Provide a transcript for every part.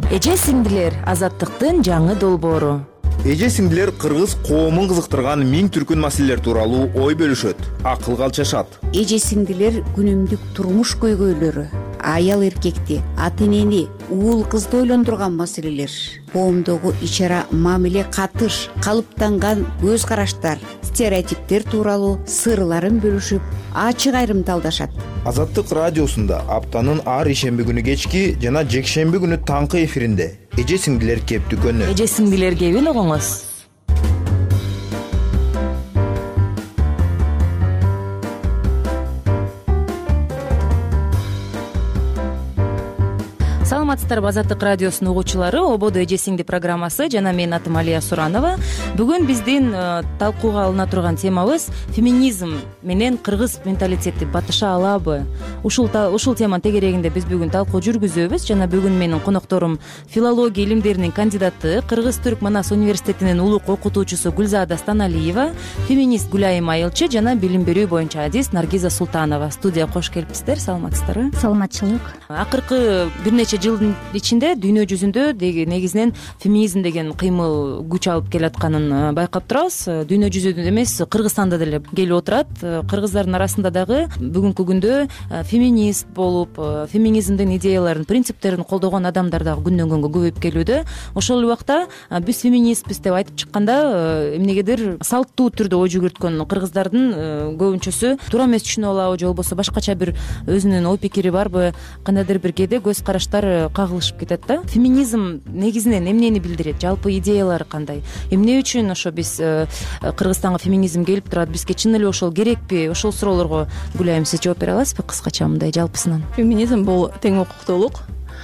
Эже сиңдилер азаттыктын жаңы долбоору. Эже сиңдилер кыргыз коомун кызыктырган миң түркүн маселелер тууралуу ой бөлүшөт, акылга алчашат. Эже сиңдилер күнүмдүк турмуш көйгөйлөрү, аял эркекти, ата энени, уул кызды ойлондурган маселелер, коомдогу ич ара мамиле, катыш, калыптанган көз караштар, стереотиптер тууралуу сырларын бөлүшүп, ачык айрымдалдашат. Азаттык радиосунда аптанын ар ишемби күнү кечки жана жекшемби күнү таңкы эфиринде эже сиңдилер кеп дүкөнү. Эже сиңдилер кебин угуңуз. Саламатсыздарбы, Азаттык радиосунун угуучулары. Ободо эже сиңди программасы жана мен атым Алия Суранова. Бүгүн биздин талкууга алына турган темабыз феминизм менен кыргыз менталитети батыша алабы? Ушул теманын тегерегинде биз бүгүн талкуу жүргүзөбүз жана бүгүн менин конокторум филология илимдеринин кандидаты, Кыргыз-Түрк Манас университетинин улук окутуучусу Гүлзада Станалиева, феминист Гүлайым Айылчы жана билим берүү боюнча адис Наргиза Султанова. Студияга кош келипсиздер. Саламатсыздарбы? Саламатчылык. Акыркы бир нече жылдын ичинде дүйнө жүзүндө негизинен феминизм деген кыймыл күч алып келатканын байкап турабыз. Дүйнө жүзүндө эмес, Кыргызстанда деле келип отурат. Кыргыздардын арасында дагы бүгүнкү күндө феминист болуп, феминизмдин идеяларын, принциптерин колдогон адамдар дагы күндөн күнгө көбөйүп келүүдө. Ошол убакта биз феминистпиз деп айтып чыкканда эмнегедир салттуу түрдө ой жүгүрткөн кыргыздардын көбүнчөсү туура эмес түшүнүп алабы, же болбосо башкача бир өзүнүн ой пикири барбы, кандайдыр бир кээде көз караштар кагылышып кетет да. Феминизм негизинен эмнени билдирет? Жалпы идеялары кандай? Эмне үчүн ошо биз Кыргызстанга феминизм келип турат? Бизге чын эле ошол керекпи? Ошол суроолорго Гүлайым, сиз жооп бере аласызбы кыскача мындай жалпысынан? Феминизм бул тең укуктуулук.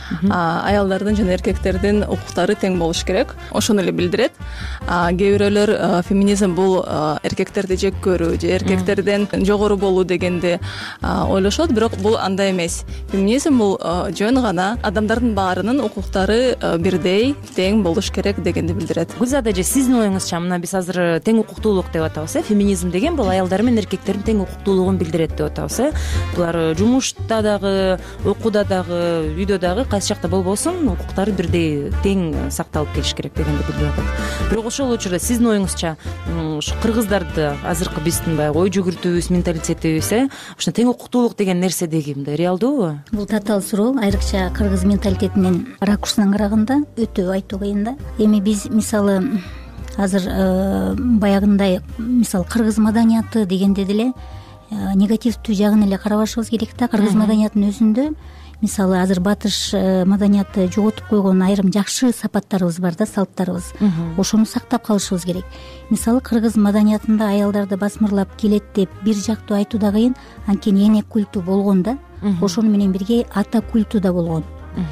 Аялдардын жана эркектердин укуктары тең болуш керек. Ошону эле билдирет. Кээ бирөөлөр феминизм бул эркектерди жек көрүү же эркектерден жогору болуу дегенди ойлошот, бирок бул андай эмес. Феминизм бул жөн гана адамдардын баарынын укуктары бирдей, тең болуш керек дегенди билдирет. Гүлзада эже, сиздин оюңузча, мына биз азыр тең укуктуулук деп атабыз, феминизм деген бул аялдар менен эркектердин тең укуктуулугун билдирет деп атабыз. Булар жумушта дагы, окууда дагы, үйдө дагы кайсы жакта болбосун укуктары бирдей тең сакталып келиш керек дегенди билдирип атат. Бирок ошол учурда сиздин оюңузча ушу кыргыздарды азыркы биздин баягы ой жүгүртүүбүз, менталитетибиз ушуна тең укуктуулук деген нерсе деги мындай реалдуубу? Бул татаал суроо. Айрыкча кыргыз менталитетинин ракурсунан караганда өтө айтуу кыйын да. Эми биз мисалы азыр баягындай мисалы кыргыз маданияты дегенде деле негативдүү жагын эле карабашыбыз керек да. Кыргыз маданиятынын өзүндө мисалы азыр батыш маданияты жоготуп койгон айрым жакшы сапаттарыбыз бар да, салттарыбыз. Ошону сактап калышыбыз керек. Мисалы кыргыз маданиятында аялдарды басмырлап келет деп бир жактуу айтуу да кыйын, анткени эне культу болгон да. Ошону менен бирге ата культу да болгон.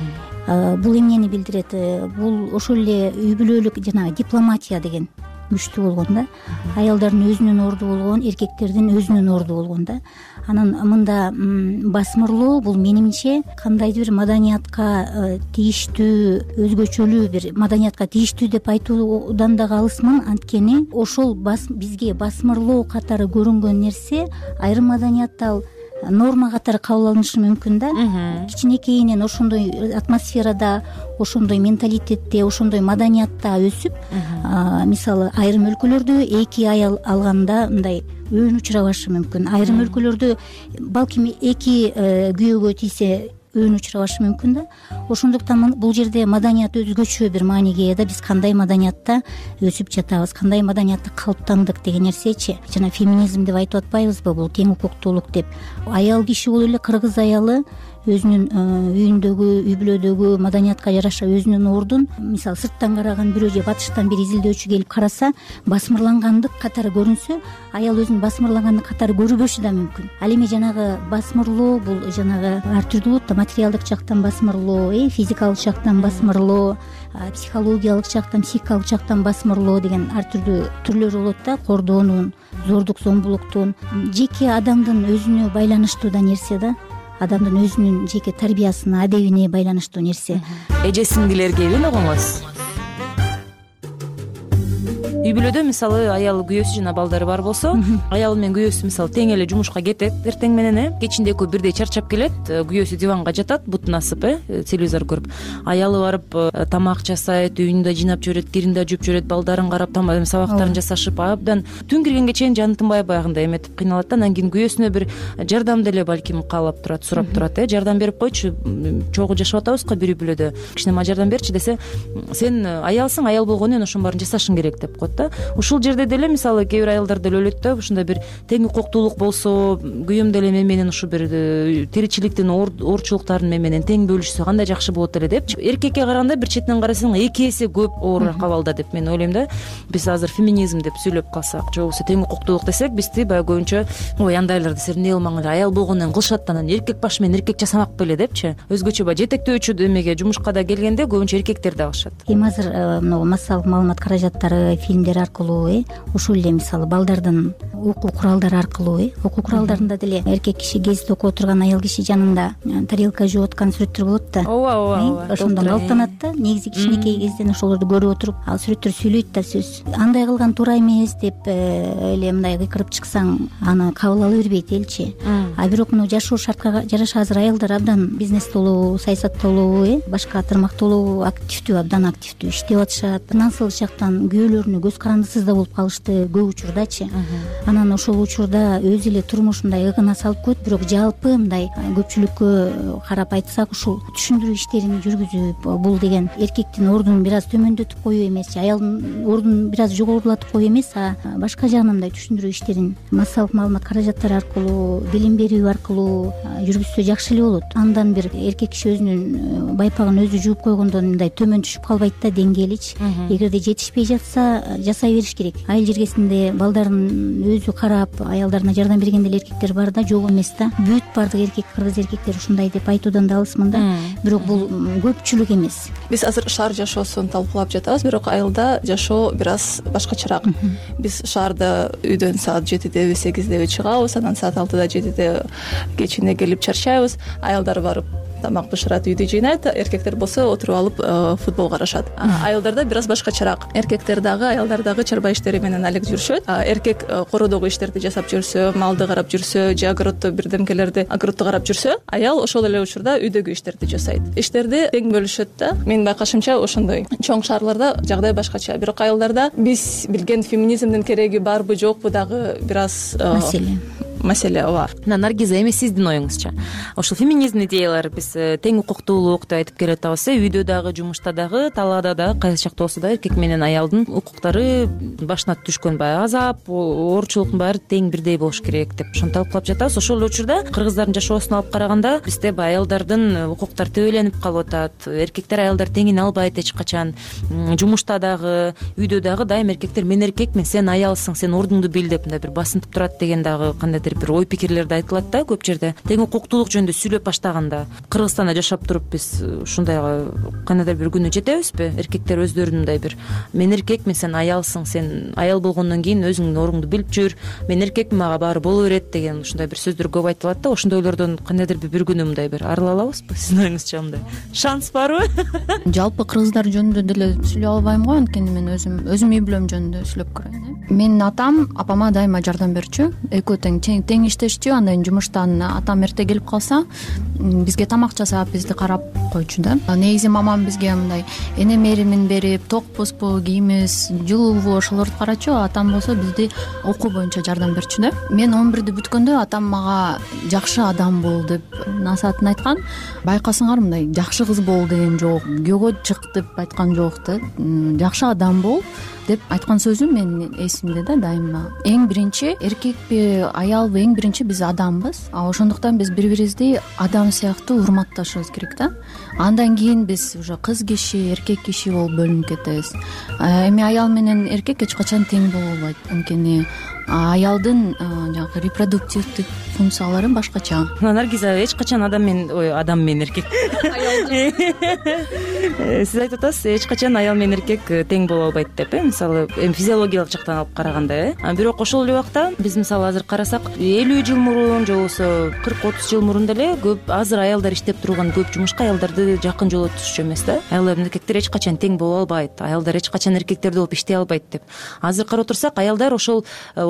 Бул эмнени билдирет? Бул ошол эле үй бүлөлүк жана дипломатия деген күчтүү болгон да. Аялдардын өзүнүн орду болгон, эркектердин өзүнүн орду болгон да. Анан мында басмырлоо бул менимче кандайдыр бир маданиятка тийиштүү, өзгөчөлүү бир маданиятка тийиштүү деп айтуудан дагы алысмын, анткени ошол бизге басмырлоо катары көрүнгөн нерсе айрым маданиятта ал норма катары кабыл алынышы мүмкүн да. Кичинекейинен ошондой атмосферада, ошондой менталитетте, ошондой маданиятта өсүп, мисалы айрым өлкөлөрдө эки аял алганда мындай өөн учурабашы мүмкүн. Айрым өлкөлөрдө балким эки күйөөгө тийсе өөн учурабашы мүмкүн да. Ошондуктан бул жерде маданият өзгөчө бир мааниге ээ да. Биз кандай маданиятта өсүп жатабыз, кандай маданиятта калыптандык деген нерсечи. Жана феминизм деп айтып атпайбызбы, бул тең укуктуулук деп. Аял киши болуп эле кыргыз аялы өзүнүн үйүндөгү, үй бүлөдөгү маданиятка жараша өзүнүн ордун, мисалы сырттан караган бирөө же батыштан бир изилдөөчү келип караса, басмырлангандык катары көрүнсө, аял өзүн басмырлангандык катары көрбөшү да мүмкүн. Ал эми жанагы басмырлоо бул жанагы ар түрдүү болот да. Материалдык жактан басмырлоо, физикалык жактан басмырлоо, психологиялык жактан, психикалык жактан басмырлоо деген ар түрдүү түрлөрү болот да. Кордоонун, зордук зомбулуктун, жеке адамдын өзүнө байланыштуу да нерсе да. Адамдын өзүнүн жеке тарбиясына, адебине байланыштуу нерсе. Эже сиңдилер кебин угуңуз. үй бүлөдө мисалы аялы күйөөсү жана балдары бар болсо, аялы менен күйөөсү мисалы тең эле жумушка кетет эртең менен, кечинде экөө бирдей чарчап келет, күйөөсү диванга жатат, бутун асып, телевизор көрүп, аялы барып тамак жасайт, үйүн да жыйнап жиберет, кирин да жууп жиберет, балдарын карап, сабактарын жасашып, абдан түн киргенге чейин жаны тынбай баягындай эметип кыйналат да. Анан кийин күйөөсүнө бир жардам деле балким каалап турат, сурап турат, жардам берип койчу, чогуу жашап атабызго бир үй бүлөдө, кичине мага жардам берчи десе, сен аялсың, аял болгону менен ошонун баарын жасашың керек деп коет да. Ушул жерде деле мисалы кээ бир аялдар деле ойлойт да, ушундай бир тең укуктуулук болсо, күйөөм деле мен менен ушу бир тиричиликтин оорчулуктарын мен менен тең бөлүшсө кандай жакшы болот эле деп. Эркекке караганда бир четинен карасаң 2 эсе көп оорураак абалда деп мен ойлойм да. Биз азыр феминизм деп сүйлөп калсак, же болбосо тең укуктуулук десек, бизди баягы көбүнчө ой андайларды силер эмне кылмаңдар, аял болгондон кийин кылышат, анан эркек башы менен эркек жасамак беле депчи. Өзгөчө баягы жетектөөчү эмеге, жумушка да келгенде көбүнчө эркектер да кылышат. Эми азыр могу массалык маалымат каражаттары, фильмдер аркылуу, ушул эле мисалы балдардын окуу куралдары аркылуу, окуу куралдарында деле эркек киши гезит окуп отурган аял киши жанында тарелка жууп аткан сүрөттөр болот да. Ооба. Ошондон алыптанат да. Негизи кичинекей кезден ошолорду көрүп отуруп, ал сүрөттөр сүйлөйт да сөз. Андай кылган туура эмес деп эле мындай кыйкырып чыксаң, аны кабыл ала бербейт элчи. А бирок мына жашоо шартка жараша азыр аялдар абдан бизнестолуу, саясаттолуу, башка тармактолуу активдүү, абдан активдүү иштеп атышат. Финансылык жактан күйөөлөрүнө көз карандысыз да болуп калышты көп учурдачы. Анан ошол учурда өзү эле турмушундай ыгына салып койт, бирок жалпы мындай көпчүлүккө карап айтсак, ушул түшүндүрүү иштерин жүргүзүп, бул деген эркектин ордунун бир аз төмөндөтүп коюу эмес, аялдын ордунун бир аз жогорулатып коюу эмес, а башка жагынан мындай түшүндүрүү иштерин массалык маалымат каражаттары аркылуу, билим берүү аркылуу жүргүзсө жакшы эле болот. Андан бир эркек киши өзүнүн байпагын өзү жууп койгондон мындай төмөн түшүп калбайт да деңгээличи. Эгерде жетишпей жатса, жасай бериш керек. Айыл жергесинде балдарын өзү карап, аялдарына жардам берген деле эркектер бар да, жок эмес да. Бүт баардык эркек, кыргыз эркектери ушундай деп айтуудан да алысмын да. Бирок бул көпчүлүк эмес. Биз азыр шаар жашоосун талкуулап жатабыз, бирок айылда жашоо бир аз башкачараак. Биз шаарда үйдөн саат 7-деби 8-деби чыгабыз, анан саат 6-да 7-де кечине келип чарчайбыз. Аялдар барып тамак бышырат, үйдү жыйнайт, эркектер болсо отуруп алып футбол карашат. Аялдарда бир аз башкачараак. Эркектер дагы, аялдар дагы чарба иштери менен алек жүрүшөт. Эркек кородогу иштерди жасап жүрсө, малды карап жүрсө, же огороддо бирдемкелерди огородду карап жүрсө, аял ошол эле учурда үйдөгү иштерди жасайт. Иштерди тең бөлүшөт да. Менин байкашымча ошондой. Чоң шаарларда жагдай башкача. Бирок айылдарда биз билген феминизмдин кереги барбы, жокпу дагы бир аз маселе бар. Наргиза, эми сиздин оюңузча, ошол феминизм идеялары биз тең укуктуулук деп айтып келе атабыз, үйдө дагы, жумушта дагы, талаада дагы, кайсы жакта болсо да эркек менен аялдын укуктары башына түшкөн баягы азап, оорчулуктун баары тең бирдей болуш керек деп ошону талкуулап жатабыз. Ошол эле учурда кыргыздардын жашоосуна алып караганда бизде баягы аялдардын укуктары төбөлөнүп калып атат. Эркектер аялдар теңин албайт эч качан. Жумушта дагы, үйдө дагы дайым эркектер мен эркекмин, сен аялсың, сен ордуңду бил деп мындай бир басынтып турат деген дагы кандайдыр бир ой пикирлерди айтылат да көп жерде. Тең укуктуулук жөнүндө сүйлөп баштаганда, Кыргызстанда жашап туруп биз ушундайга кандайдыр бир күнү жетебизби? Эркектер өздөрүнүн мындай бир мен эркекмин, сен аялсың, сен аял болгондон кийин өзүңдүн ордуңду билип жүр, мен эркекмин, мага баары боло берет деген ушундай бир сөздөр көп айтылат да. Ошондой ойлордон кандайдыр бир күнү мындай бир арыла алабызбы? Сиздин оюңузча мындай шанс барбы? Жалпы кыргыздар жөнүндө деле сүйлөй албайм го, анткени мен өзүм үй бүлөм жөнүндө сүйлөп көрөйүн. Менин атам апама дайыма жардам берчү, экөө тең иштешчү. Андан жумуштан атам эрте келип калса, бизге тамак жасап, бизди карап койчу да. Негизи мамам бизге мындай эне мээримин берип, токпузбу, кийимибиз жылуубу ошолорду карачу, атам болсо бизди окуу боюнча жардам берчү да. Мен 11-ди бүткөндө атам мага жакшы адам бол деп насаатын айткан. Байкасыңар, мындай жакшы кыз бол деген жок, күйөөгө чык деп айткан жок да. Жакшы адам бол деп айткан сөзү менин эсимде да дайыма. Эң биринчи эркекпи, аялбы, эң биринчи биз адамбыз. Ошондуктан биз бири бирибизди адам сыяктуу урматташыбыз керек да. Андан кийин биз уже кыз киши, эркек киши болуп бөлүнүп кетебиз. Эми аял менен эркек эч качан тең боло албайт, анткени аялдын жанагы репродуктивдик функциялары башкача. Наргиза эч качан адам менен эркек сиз айтып атасыз эч качан аял менен эркек тең боло албайт деп, мисалы эми физиологиялык жактан алып караганда, бирок ошол эле убакта биз мисалы азыр карасак 50 жыл мурун же болбосо 40-30 жыл мурун деле көп азыр аялдар иштеп турган көп жумушка аялдарды жакын жолотушчу эмес да. Аялдар менен эркектер эч качан тең боло албайт, аялдар эч качан эркектердей болуп иштей албайт деп. Азыр карап турсак, аялдар ошол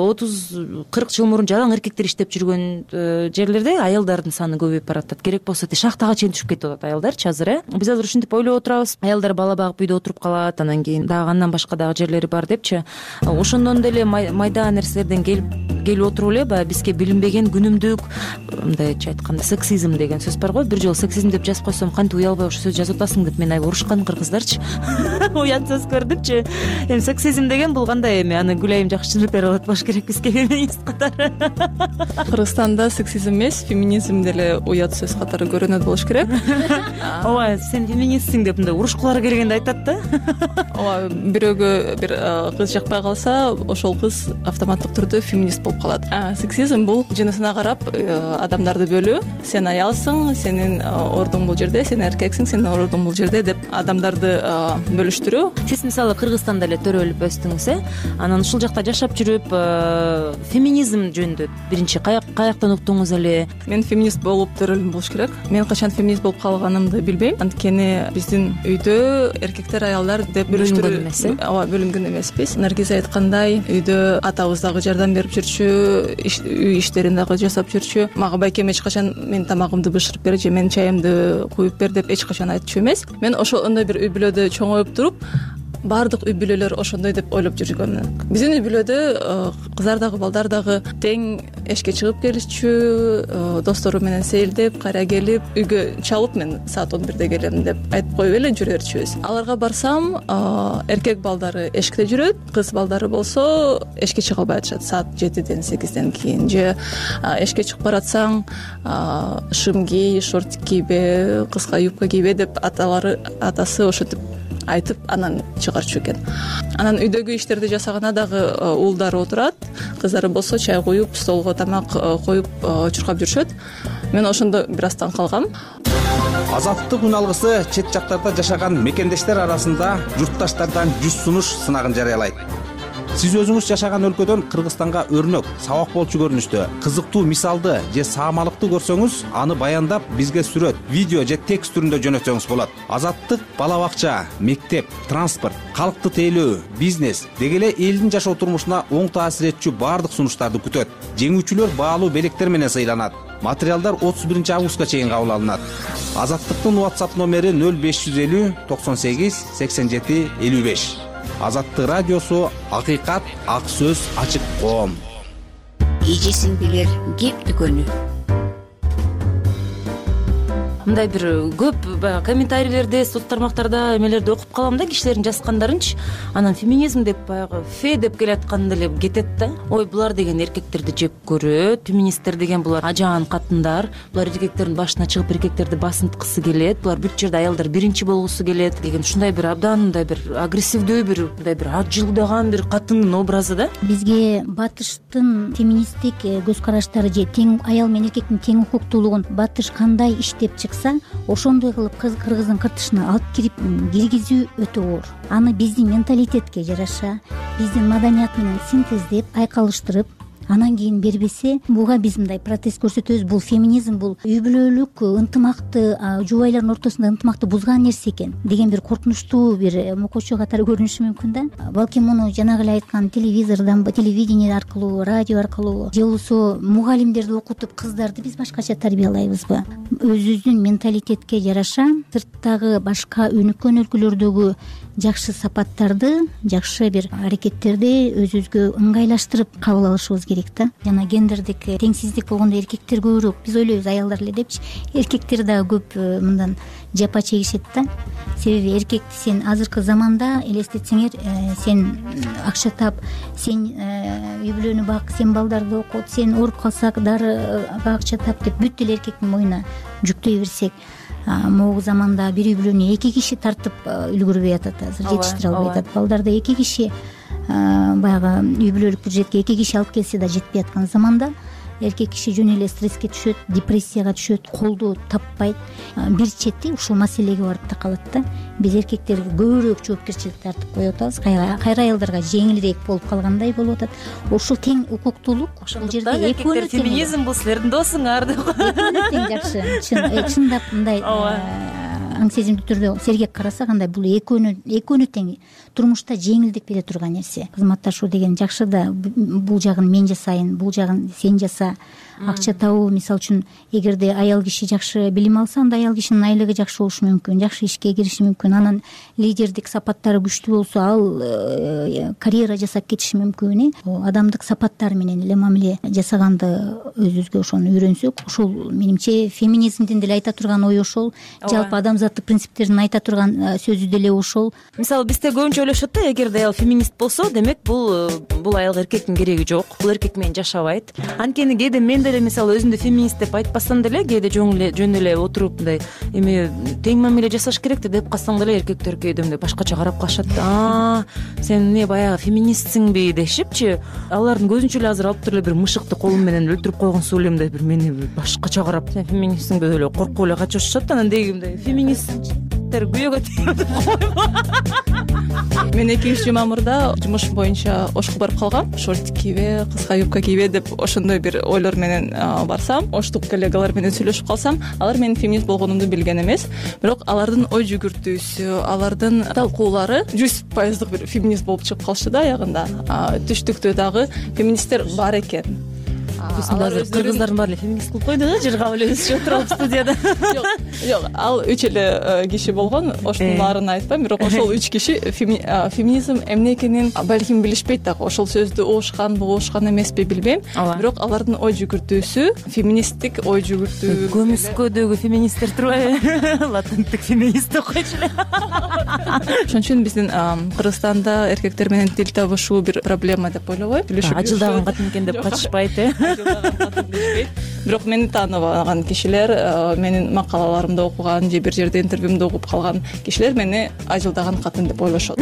30-40 жыл мурун жалаң эркектер иштеп жүргөн жерлерде аялдардын саны көбөйүп баратат. Керек болсо шахтага чейин түшүп кетип атат аялдарчы азыр. Биз азыр ушинтип ойлоп отурабыз, аялдар бала багып үйдө отуруп калат, анан кийин дагы андан башка дагы жерлери бар депчи. Ошондон деле майда нерселерден келип отуруп эле баягы бизге билинбеген күнүмдүк, мындайча айтканда сексизм деген сөз бар го. Бир жолу сексизм деп жазып койсом, кантип уялбай ошол сөздү жазып атасың деп мен аябай урушкан кыргыздарчы. Уят сөз көрдүмчү. Эми сексизм деген бул кандай эми? Аны Гүлайым жакшы түшүнүп бере алат болуш керек бизге феминист катары. Кыргызстанда сексизм эмес, феминизм деле уят сөз катары көрүнөт болуш керек. Ооба, сен феминистсиң деп мындай урушкулары келгенде айтат да. Ооба, бирөөгө бир кыз жакпай калса, ошол кыз автоматтык түрдө феминист болуп калат. Сексизм бул жынысына карап адамдарды бөлүү. Сен аялсың, сенин ордуң бул жерде, сен эркексиң, сенин ордуң бул жерде деп адамдарды бөлүштүрүү. Сиз мисалы Кыргызстанда эле төрөлүп өстүңүз, анан ушул жакта жашап жүрүп феминизм жөнүндө биринчи каяктан уктуңуз эле? Мен феминист болуп төрөлгөм болуш керек. Мен качан феминист болуп калганымды билбейм. Анткени биздин үйдө эркектер, аялдар деп бөлүштүрүү эмес. Ооба, бөлүнгөн эмеспиз. Наргиза айткандай, үйдө атабыз дагы жардам берип жүрчү, үй иштерин дагы жасап жүрчү. Мага байкем эч качан мен тамагымды бышырып бер же мен чайымды куюп бер деп эч качан айтчу эмес. Мен ошондой бир үй бүлөдө чоңоюп туруп, баардык үй бүлөлөр ошондой деп ойлоп жүргөм. Биздин үй бүлөдө кыздар дагы балдар дагы тең эшикке чыгып келишчү, достору менен сейилдеп, кайра келип, үйгө чалып мен саат 11де келем деп айтып коюп эле жүрөрчүбүз. Аларга барсам, эркек балдары эшикте жүрөт, кыз балдары болсо эшикке чыга албай атышат саат 7ден 8ден кийин. Же эшикке чыгып баратсаң, шым кий, шортик кийбе, кыска юбка кийбе деп атасы ошентип айтып анан чыгарчу экен. Анан үйдөгү иштерди жасаганда дагы уулдары отурат, кыздары болсо чай куюп, столго тамак коюп чуркап жүрүшөт. Мен ошондо бир аз таң калгам. Азаттык үн алгысы чет жактарда жашаган мекендештер арасында журтташтардан 100 сунуш сынагын жарыялайт. Сиз өзүңүз жашаган өлкөдөн Кыргызстанга өрнөк, сабак болчу көрүнүштө кызыктуу мисалды же саамалыкты көрсөңүз, аны баяндап бизге сүрөт, видео же текст түрүндө жөнөтсөңүз болот. Азаттык бала бакча, мектеп, транспорт, калкты тейлөө, бизнес деги эле элдин жашоо турмушуна оң таасир этчү баардык сунуштарды күтөт. Жеңүүчүлөр баалуу белектер менен сыйланат. Материалдар 31 августка чейин кабыл алынат. Азаттыктын WhatsApp номери 0550 98 87 55. Азаттык радиосу, акыйкат, ак сөз, ачык коом. Эжесиң билер кеп дүкөнү. Мындай бир көп баягы комментарийлерде, соц тармактарда эмелерди окуп калам да, кишилердин жазгандарынчы. Анан феминизм деп баягы фе деп келаткан деле кетет да. Ой, булар деген эркектерди жек көрөт, феминисттер деген булар ажаан катындар, булар эркектердин башына чыгып эркектерди басынткысы келет, булар бүт жерде аялдар биринчи болгусу келет деген ушундай бир абдан мындай бир агрессивдүү бир мындай бир ажылдаган бир катындын образы да. Бизге батыштын феминисттик көз караштары же тең аял менен эркектин тең укуктуулугун батыш кандай иштеп ошондой кылып кыргыздын кыртышына алып киргизүү өтө оор. Аны биздин менталитетке жараша, биздин маданият менен синтездеп, айкалыштырып, анан кийин бербесе, буга биз мындай протест көрсөтөбүз. Бул феминизм, бул үй бүлөлүк ынтымакты, жубайлардын ортосунда ынтымакты бузган нерсе экен деген бир коркунучтуу бир мокочу катары көрүнүшү мүмкүн да. Балким муну жанагы эле айткан телевизордон, телевидение аркылуу, радио аркылуу же болбосо мугалимдерди окутуп кыздарды биз башкача тарбиялайбызбы? Өзүбүздүн менталитетке жараша сырттагы башка өнүккөн өлкөлөрдөгү жакшы сапаттарды, жакшы бир аракеттерди өзүбүзгө ыңгайлаштырып кабыл алышыбыз керек да. Жана гендердик теңсиздик болгондо эркектер көбүрөөк, биз ойлойбуз аялдар эле депчи, эркектер дагы көп мындан жапа чегишет да. Себеби эркекти сен азыркы заманда элестетсеңер, сен акча тап, сен үй бүлөнү бак, сен балдарды окут, сен ооруп калсак дарыга акча тап деп бүт эле эркектин моюна жүктөй берсек, могу заманда бир үй бүлөнү 2 киши тартып үлгүрбөй атат, азыр жетиштире албай атат. Балдарды 2 киши баягы үй бүлөлүк бюджетке 2 киши алып келсе да жетпей аткан заманда эркек киши жөн эле стресске түшөт, депрессияга түшөт, колдоо таппайт. Бир чети ушул маселеге барып такалат да. Биз эркектерге көбүрөөк жоопкерчилик тартып коюп атабыз, кайра аялдарга жеңилирээк болуп калгандай болуп атат. Ушул тең укуктуулук бул жерде эркектер феминизм бул силердин досуңар деп тең жакшы. Чындап мындай аң сезимдүү түрдө сергек карасак, андай бул экөөнү тең турмушта жеңилдик бере турган нерсе. Кызматташуу деген жакшы да, бул жагын мен жасайын, бул жагын сен жаса. Акча табуу, мисалы үчүн, эгерде аял киши жакшы билим алса, анда аял кишинин айлыгы жакшы болушу мүмкүн, жакшы ишке кириши мүмкүн. Анан лидердик сапаттары күчтүү болсо, ал карьера жасап кетиши мүмкүн. Адамдык сапаттары менен эле мамиле жасаганды өзүбүзгө ошону үйрөнсөк, ошол менимче феминизмдин деле айта турган ою ошол, жалпы адамзаттык принциптердин айта турган сөзү деле ошол. Мисалы бизде көбүнчө ойлошот да, эгерде аял феминист болсо, демек бул аялга эркектин кереги жок, бул эркек менен жашабайт. Анткени кээде мен деле мисалы өзүмдү феминист деп айтпасам деле, кээде жөн эле отуруп мындай эми тең мамиле жасаш керек деп калсаң деле эркектер кээде мындай башкача карап калышат. Сен эмне баягы феминистсиңби дешипчи, алардын көзүнчө эле азыр алып туруп эле бир мышыкты колум менен өлтүрүп койгонсу эле мындай бир мени башкача карап, сен феминистсиңби деп эле коркуп эле качышат. Анан деги мындай феминисттер күйөөгө тийип койбо. Мен 2 мамырда жумуш боюнча Ошко барып калгам. Шорт кийбе, кыска юбка кийбе деп ошондой бир ойлор менен барсам, Оштук коллегалар менен сүйлөшүп калсам, алар менин феминист болгонумду билген эмес. Бирок алардын ой жүгүртүүсү, алардын талкуулары 100% бир феминист болуп чыгып калышты да аягында. Түштүктө дагы феминисттер бар экен. Азыр кыргыздардын баары эле феминист кылып койду да, жыргап эле өзү чыгып турабыз студияда. Жок, ал 3 эле киши болгон. Оштун баарын айтпайм, бирок ошол 3 киши феминизм эмне экенин балким билишпейт дагы. Ошол сөздү угушканбы, угушкан эмеспи билбейм. Бирок алардын ой жүгүртүүсү феминисттик ой жүгүртүү. Көмүскөдөгү феминисттер турбайбы? Латенттик феминист деп койчу эле. Ошон үчүн биздин Кыргызстанда эркектер менен тил табышуу бир проблема деп ойлобойм. Ажылдаган катын экен деп качышпайт. Бирок мени тааныбаган кишилер, менин макалаларымды окуган же бир жерде интервьюмду окуп калган кишилер мени ажылдаган катын деп ойлошот.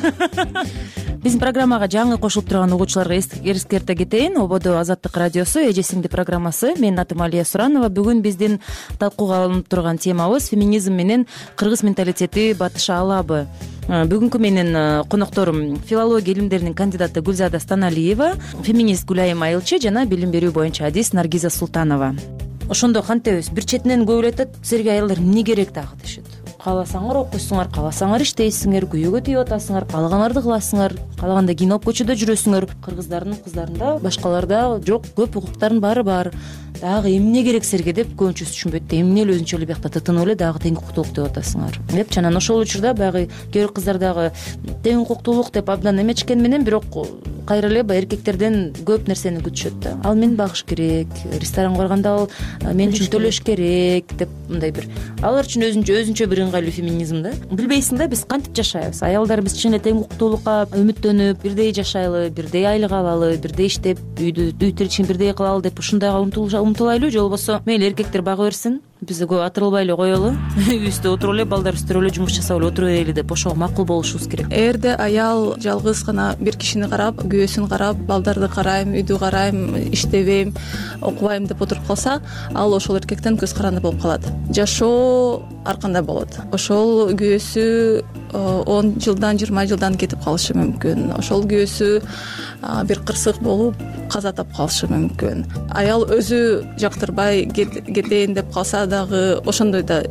Биздин программага жаңы кошулуп турган угуучуларга эскерте кетейин. Ободо Азаттык радиосу Эже сиңди программасы. Менин атым Алия Суранова. Бүгүн биздин талкууга алынып турган темабыз феминизм менен кыргыз менталитети батыша алабы. Бүгүнкү менин конокторум филология илимдеринин кандидаты Гүлзада Станалиева, феминист Гүлайым Айылчы жана билим берүү боюнча адис Наргиза Султанова. Ошондо кантебиз, бир четинен көп эле айтат, силерге аялдар эмне керек дагы дешет. Кааласаңар окуйсуңар, кааласаңар иштейсиңер, күйөөгө тийип атасыңар, каалаганыңарды кыласыңар, каалагандай кийинип көчөдө жүрөсүңөр. Кыргыздардын кыздарында, башкаларда жок, көп укуктардын баары бар. Дагы эмне керек силерге деп көбүнчөсү түшүнбөйт. Эмне эле өзүнчө эле биякта тытынып эле дагы тең укуктуулук деп атасыңар деп. Жана ошол учурда баягы кээ бир кыздар дагы тең укуктуулук деп абдан эметишкен менен, бирок кайра эле баягы эркектерден көп нерсени күтүшөт да. Ал мени багыш керек, ресторанга барганда ал мен үчүн төлөш керек деп мындай бир. Алар үчүн өзүнчө бир ыңгайлуу феминизм да. Билбейсиң да, биз кантип жашайбыз? Аялдар биз чын эле тең укуктуулукка үмүттөнүп, бирдей жашайлы, бирдей айлык алалы, бирдей иштеп, үй тиричин бирдей кылалы деп ушундайга умтулайлы же болбосо мейли эркектер бага берсин, биз көп атырылбай эле коелу, үйүбүздө отуруп эле балдар өстүрүп эле жумуш жасап эле отура берели деп ошого макул болушубуз керек. Эгерде аял жалгыз гана бир кишини карап, күйөөсүн карап, балдарды карайм, үйдү карайм, иштебейм, окубайм деп отуруп калса, ал ошол эркектен көз каранды болуп калат. Жашоо ар кандай болот. Ошол күйөөсү 10 жылдан 20 жылдан кетип калышы мүмкүн. Ошол күйөөсү бир кырсык болуп каза тап калышы мүмкүн. Аял өзү жактырбай кетейин деп калса дагы ошондой да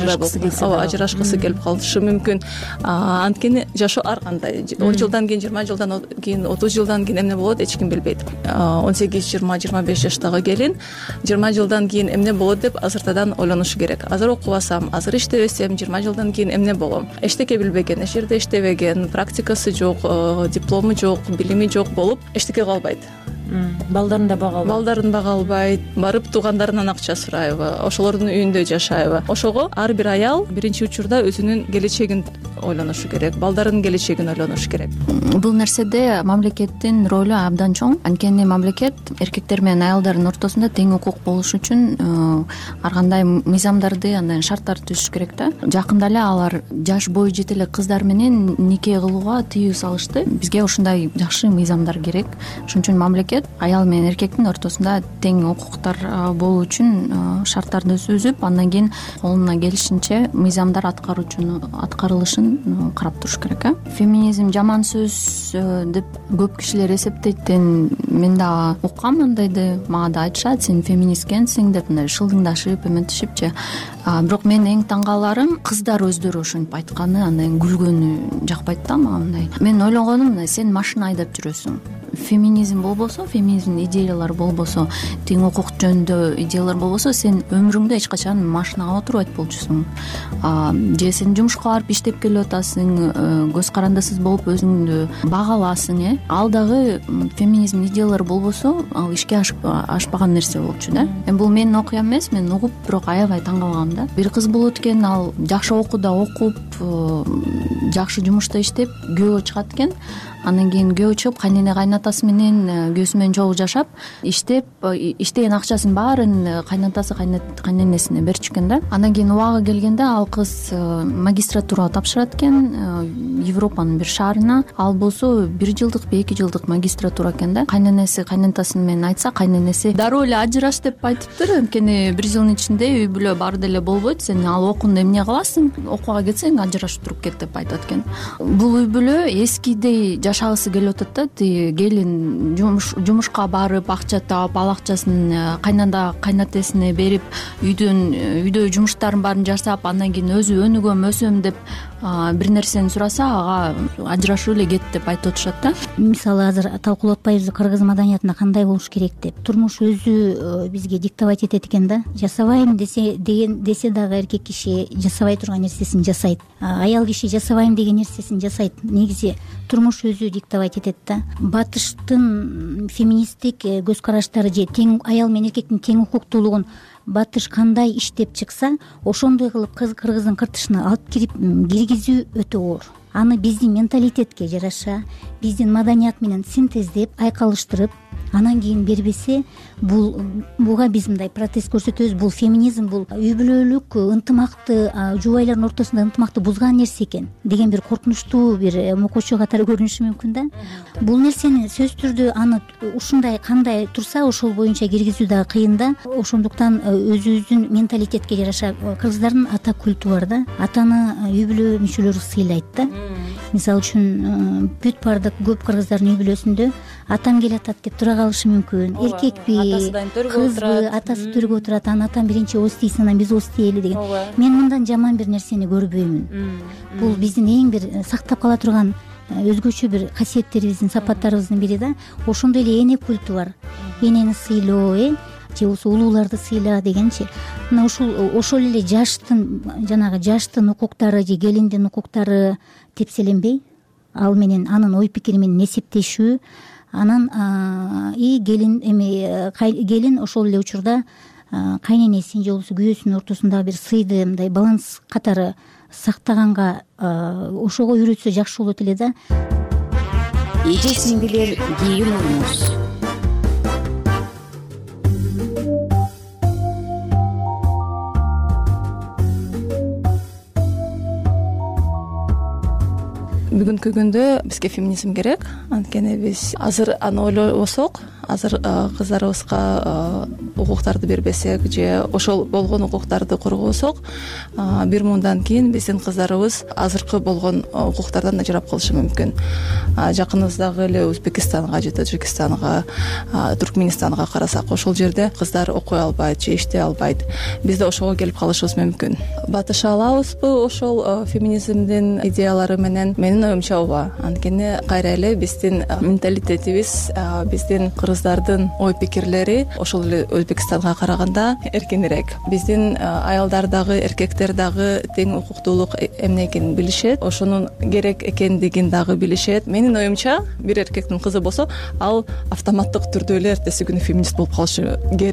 ажырашкысы келип калышы мүмкүн. Анткени жашоо ар кандай. 10 жылдан кийин, 20 жылдан кийин, 30 жылдан кийин эмне болот, эч ким билбейт. 18, 20, 25 жаштагы келин 20 жылдан кийин эмне болот деп азыртадан ойлонушу керек. Азыр окубасам, азыр иштебесем, 20 жылдан кийин эмне болом? Эчтеке билбеген, эч жерде иштебеген, практикасы жок, диплому жок, билими жок болуп эчтеке калбайт. Балдарын да бага албайт, барып туугандарынан акча сурайбы, ошолордун үйүндө жашайбы. Ошого ар бир аял биринчи учурда өзүнүн келечегин ойлонушу керек, балдарынын келечегин ойлонушу керек. Бул нерседе мамлекеттин ролу абдан чоң. Анткени мамлекет эркектер менен аялдардын ортосунда тең укук болуш үчүн ар кандай мыйзамдарды, андан шарттарды түзүш керек да. Жакында эле алар жаш бою жете эле кыздар менен нике кылууга тыюу салышты. Бизге ушундай жакшы мыйзамдар керек. Ошон үчүн мамлекет керек. Аял менен эркектин ортосунда тең укуктар болуу үчүн шарттарды түзүп, андан кийин колуна келишинче мыйзамдар аткарылышын карап туруш керек. Феминизм жаман сөз деп көп кишилер эсептейт. Мен дагы уккам андайды, мага да айтышат, сен феминист экенсиң деп, мындай шылдыңдашып эметишипчи. Бирок мен эң таң каларым кыздар өздөрү ошентип айтканы, анан күлгөнү жакпайт да мага. Мындай мен ойлогонум, сен машина айдап жүрөсүң, феминизм болбосо, феминизмдин идеялары болбосо, тең укук жөнүндө идеялар болбосо, сен өмүрүңдө эч качан машинага отурбайт болчусуң. Же сен жумушка барып иштеп келип атасың, көз карандысыз болуп өзүңдү багаласың. Ал дагы феминизмдин идеялары болбосо, ал ишке ашпаган нерсе болчу да. Бул менин окуям эмес, мен угуп, бирок аябай таң калгам да. Бир кыз болот экен, ал жакшы окууда окуп, жакшы жумушта иштеп, күйөөгө чыгат экен. Андан кийин күйөө чыгып, кайнене кайнатасы менен, күйөөсү менен чогуу жашап, иштеп, иштеген акчасын баарын кайнатасы кайненесине берчү экен да. Андан кийин убагы келгенде ал кыз магистратурага тапшырат экен, Европанын бир шаарына. Ал болсо 1 жылдыкпы 2 жылдык магистратура экен да. Кайненеси кайнатасы менен айтса, кайненеси дароо эле ажыраш деп айтыптыр. Анткени 1 жылдын ичинде үй бүлө баары деле болбойт, сен ал окууну эмне кыласың, окууга кетсең ажырашып туруп кет деп айтат экен. Бул үй бүлө эскидей жашагысы келип атат да. Келин жумушка барып, акча таап, ал акчасын кайнатесине берип, үйдө жумуштарын баарын жасап, андан кийин өзү өнүгөм, өсөм деп бир нерсени сураса, ага ажырашып эле кет деп айтып атышат да. Мисалы азыр талкуулап атпайбызбы, кыргыз маданиятында кандай болуш керек деп. Турмуш өзү бизге диктовать этет экен да. Жасабайм десе дагы эркек киши жасабай турган нерсесин жасайт. Аял киши жасабайм деген нерсесин жасайт. Негизи турмуш өзү диктовать этет да. Батыштын феминисттик көз караштары же тең аял менен эркектин тең укуктуулугун батыш кандай иштеп чыкса, ошондой кылып кыргыздын кыртышына алып киргизүү өтө оор. Аны биздин менталитетке жараша, биздин маданият менен синтездеп, айкалыштырып, анан кийин бербесе, буга биз мындай протест көрсөтөбүз. Бул феминизм, бул үй бүлөлүк ынтымакты, жубайлардын ортосунда ынтымакты бузган нерсе экен деген бир коркунучтуу бир мокочу катары көрүнүшү мүмкүн да. Бул нерсени сөзсүз түрдө аны ушундай кандай турса, ошол боюнча киргизүү дагы кыйын да. Ошондуктан өзүбүздүн менталитетке жараша кыргыздардын ата культу бар да. Атаны үй бүлө мүчөлөрү сыйлайт да. Мисалы үчүн бүт бардык көп кыргыздардын үй бүлөсүндө атам келатат деп тура калышы мүмкүн. Эркекпи, кызбы, атасы төргө отурат, анан атам биринчи ооз тийсин, анан биз ооз тейели деген. Мен мындан жаман бир нерсени көрбөймүн. Бул биздин эң бир сактап кала турган өзгөчө бир касиеттерибиздин, сапаттарыбыздын бири да. Ошондой эле эне культу бар. Энени сыйлоо, же болбосо улууларды сыйла дегенчи. Мына ошол эле жаштын укуктары же келиндин укуктары тепселенбей, ал менен анын ой пикири менен эсептешүү, анан келин ошол эле учурда кайненесин же болбосо күйөөсүнүн ортосунда бир сыйды мындай баланс катары сактаганга ошого үйрөтсө жакшы болот эле да. Эже сиңдилер, кийин болуңуз. Бүгүнкү күндө бизге феминизм керек. Анткени биз азыр аны ойлобосок, азыр кыздарыбызга укуктарды бербесек же ошол болгон укуктарды коргобосок, бир муундан кийин биздин кыздарыбыз азыркы болгон укуктардан ажырап калышы мүмкүн. Жакыныбыздагы эле Өзбекстанга же Тажикстанга, Туркменистанга карасак, ошол жерде кыздар окуй албайт же иштей албайт. Биз да ошого келип калышыбыз мүмкүн. Батыша алабызбы ошол феминизмдин идеялары менен? Менин оюмча ооба. Анткени кайра эле биздин менталитетибиз, биздин кыргыздардын ой пикирлери ошол эле Өзбекстанга караганда эркинирээк. Биздин аялдар дагы, эркектер дагы тең укуктуулук эмне экенин билишет, ошонун керек экендигин дагы билишет. Менин оюмча, бир эркектин кызы болсо, ал автоматтык түрдө эле эртеси күнү феминист болуп калышы керек.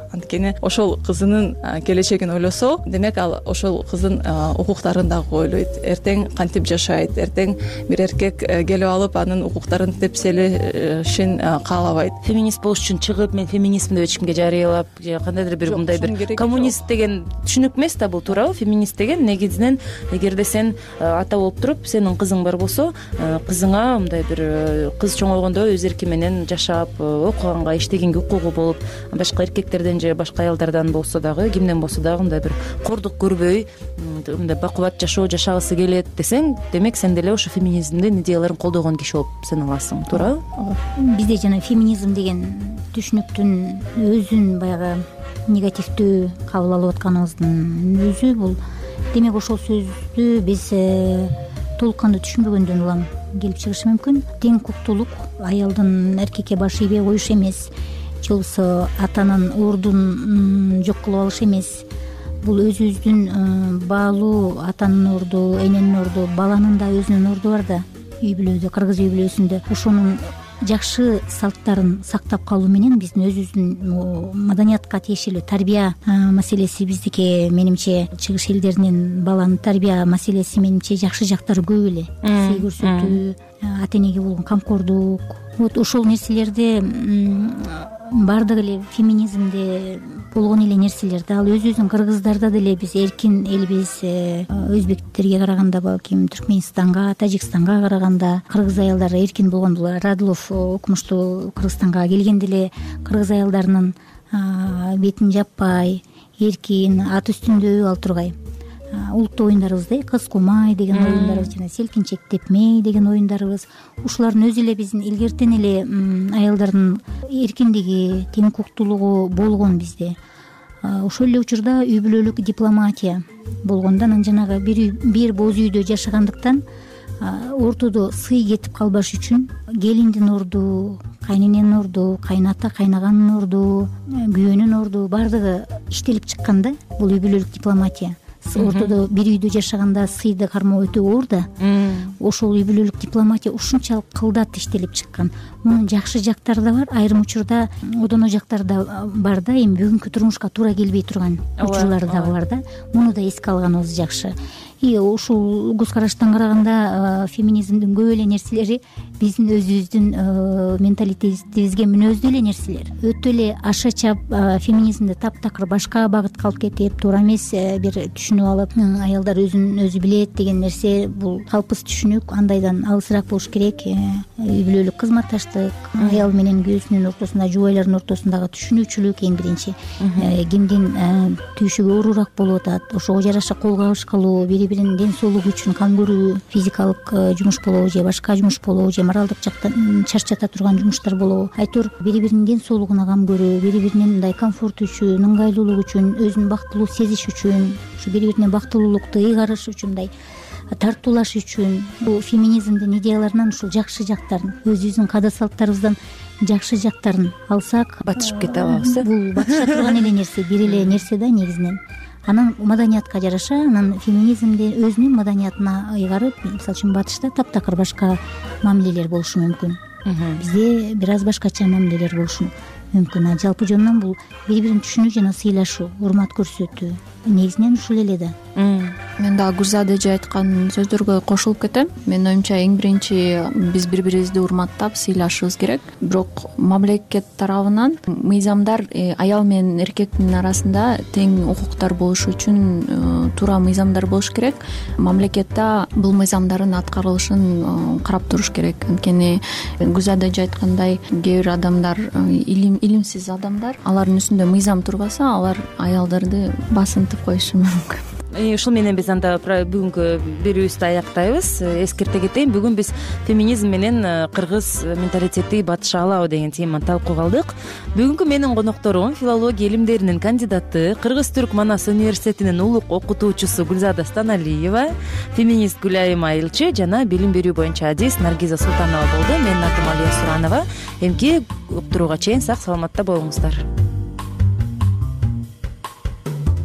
анткени ошол кызынын келечегин ойлосо, демек ал ошол кыздын укуктарын дагы ойлойт. Эртең кантип жашайт, эртең бир эркек келип алып анын укуктарын тепселешин каалабайт. Феминист болуш үчүн чыгып, мен феминистмин деп эч кимге жарыялап же кандайдыр бир мындай бир коммунист деген түшүнүк эмес да бул, туурабы? Феминист деген негизинен эгерде сен ата болуп туруп, сенин кызың бар болсо, кызыңа мындай бир кыз чоңойгондо өз эрки менен жашап, окуганга, иштегенге укугу болуп, башка эркектерден же башка аялдардан болсо дагы, кимден болсо дагы мындай бир кордук көрбөй, мындай бакубат жашоо жашагысы келет десең, демек сен деле ошо феминизмдин идеяларын колдогон киши болуп саналасың, туурабы? Бизде жана феминизм деген түшүнүктүн өзүн баягы негативдүү кабыл алып атканыбыздын өзү бул. Демек ошол сөздү биз толук кандуу түшүнбөгөндөн улам келип чыгышы мүмкүн. Тең укуктуулук аялдын эркекке баш ийбей коюш эмес, же болбосо атанын ордун жок кылып алыш эмес. Бул өзүбүздүн баалуу атанын орду, эненин орду, баланын да өзүнүн орду бар да үй бүлөдө, кыргыз үй бүлөсүндө. Ошонун жакшы салттарын сактап калуу менен биздин өзүбүздүн маданиятка тиешелүү тарбия маселеси биздики, менимче чыгыш элдеринин баланын тарбия маселеси менимче жакшы жактары көп эле. Сый көрсөтүү, ата энеге болгон камкордук, вот ошол нерселерди баардык эле феминизмде болгон эле нерселер да. Ал өзүбүздүн Кыргыздарда деле биз эркин элбиз. Өзбектерге караганда, балким Түркменистанга, Тажикстанга караганда кыргыз аялдары эркин болгон. Бул Радылов окумуштуу Кыргызстанга келгенде эле кыргыз аялдарынын бетин жаппай, эркин, ат үстүндө ал тургай. Улуттуу оюндарыбызда кыз кумай деген оюндарыбыз, жана селкинчек тепмей деген оюндарыбыз, ушулардын өзү эле биздин илгертен эле аялдардын эркиндиги, тең укуктуулугу болгон бизде. Ошол эле учурда үй бүлөлүк дипломатия болгондо, анан жанагы бир боз үйдө жашагандыктан ортодо сый кетип калбаш үчүн келиндин орду, кайнененин орду, кайната кайнаганын орду, күйөөнүн орду баардыгы иштелип чыккан да. Бул үй бүлөлүк дипломатия. Ортодо бир үйдө жашаганда сыйды кармоо өтө оор да. Ошол үй бүлөлүк дипломатия ушунчалык кылдат иштелип чыккан. Мунун жакшы жактары да бар, айрым учурда одоно жактары да бар да. Эми бүгүнкү турмушка туура келбей турган учурлары дагы бар да. Муну да эске алганыбыз жакшы. Ушул көз караштан караганда феминизмдин көп эле нерселери биздин өзүбүздүн менталитетибизге мүнөздүү эле нерселер. Өтө эле аша чап феминизмди таптакыр башка багытка алып кетип, туура эмес бир түшүнүп алып, аялдар өзүн өзү билет деген нерсе бул калпсыз түшүнүк. Андайдан алысыраак болуш керек. Үй бүлөлүк кызматташтык, аял менен күйөөсүнүн ортосунда, жубайлардын ортосундагы түшүнүүчүлүк эң биринчи. Кимдин түйшүгү оорураак болуп атат, ошого жараша кол кабыш кылуу, биринин ден соолугу үчүн кам көрүү, физикалык жумуш болобу же башка жумуш болобу же моралдык жактан чарчата турган жумуштар болобу, айтор бири-биринин ден соолугуна кам көрүү, бири-биринин мындай комфорт үчүн, ыңгайлуулук үчүн, өзүн бактылуу сезиш үчүн, ушу бири-бирине бактылуулукту ыйгарыш үчүн, мындай тартуулаш үчүн. Бул феминизмдин идеяларынан ушул жакшы жактарын, өзүбүздүн каада салттарыбыздан жакшы жактарын алсак, батышып кете алабыз. Бул батыша турган эле нерсе, бир эле нерсе да негизинен. Анан маданиятка жараша, анан феминизмди өзүнүн маданиятына ыйгарып, мисалы үчүн батышта таптакыр башка мамилелер болушу мүмкүн. Бизде бир аз башкача мамилелер болушу мүмкүн. Жалпы жонунан бул бири-бирин түшүнүү жана сыйлашуу, урмат көрсөтүү негизинен ушул эле да. Мен дагы Гүлзада эже айткан сөздөргө кошулуп кетем. Менин оюмча эң биринчи биз бири-бирибизди урматтап сыйлашыбыз керек. Бирок мамлекет тарабынан мыйзамдар аял менен эркектин арасында тең укуктар болушу үчүн туура мыйзамдар болуш керек. Мамлекетте бул мыйзамдардын аткарылышын карап туруш керек. Анткени Гүлзада эже айткандай, кээ бир адамдар, илимсиз адамдар, алардын үстүндө мыйзам турбаса, алар аялдарды басынтып коюшу мүмкүн. Ушул менен биз анда бүгүнкү берүүбүздү аяктайбыз. Эскерте кетейин, бүгүн биз феминизм менен кыргыз менталитети батыша алабы деген теманы талкууга алдык. Бүгүнкү менин конокторум филология илимдеринин кандидаты, Кыргыз-Түрк Манас университетинин улук окутуучусу Гүлзада Станалиева, феминист Гүлайым Айылчы жана билим берүү боюнча адис Наргиза Султанова болду. Менин атым Алия Суранова. Эмки уктурууга чейин сак саламатта болуңуздар.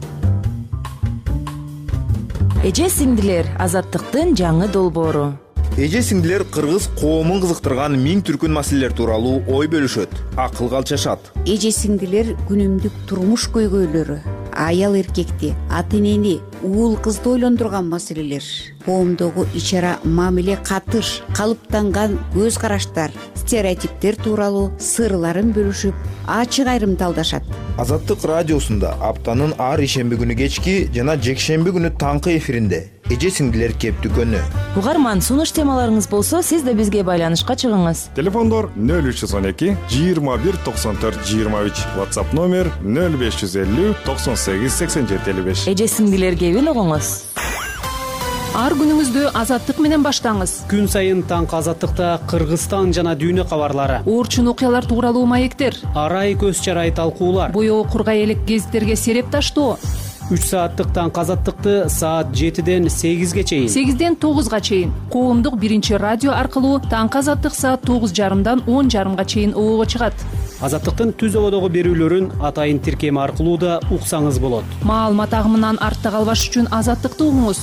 Эже сиңдилер, азаттыктын жаңы долбоору. Эже сиңдилер кыргыз коомун кызыктырган миң түркүн маселелер тууралуу ой бөлүшөт, акылга алчашат. эже сиңдилер күнүмдүк турмуш көйгөйлөрү, аял эркекти, ата энени, уул кызды ойлондурган маселелер, коомдогу ич ара мамиле, катыш, калыптанган көз караштар, стереотиптер тууралуу сырларын бөлүшүп, ачык айрымдалдашат. Азаттык радиосунда аптанын ар ишемби күнү кечки жана жекшемби күнү таңкы эфиринде эже сиңдилер кептүкөнү. Угарман, сунуш темаларыңыз болсо, сиз да бизге байланышка чыгыңыз. Телефондор 0312 21 94 23, WhatsApp номер 0550 98 87 55. Эже сиңдилер кебин угуңуз. Ар күнүңүздү Азаттык менен баштаңыз. Күн сайын таңкы Азаттыкта Кыргызстан жана дүйнө кабарлары, Орчун окуялар тууралуу маектер, арай көз чарай талкуулар, боёо кургай элек гезиттерге сереп таштоо. 3 сааттык таңкы Азаттыкты саат 7ден 8ге чейин, 8ден 9га чейин коомдук биринчи радио аркылуу таңкы Азаттык саат 9:30дан 10:30га чейин обого чыгат. Азаттыктын түз ободогу берүүлөрүн атайын тиркеми аркылуу да уксаңыз болот. Маалымат агымынан артта калбаш үчүн Азаттыкты угуңуз.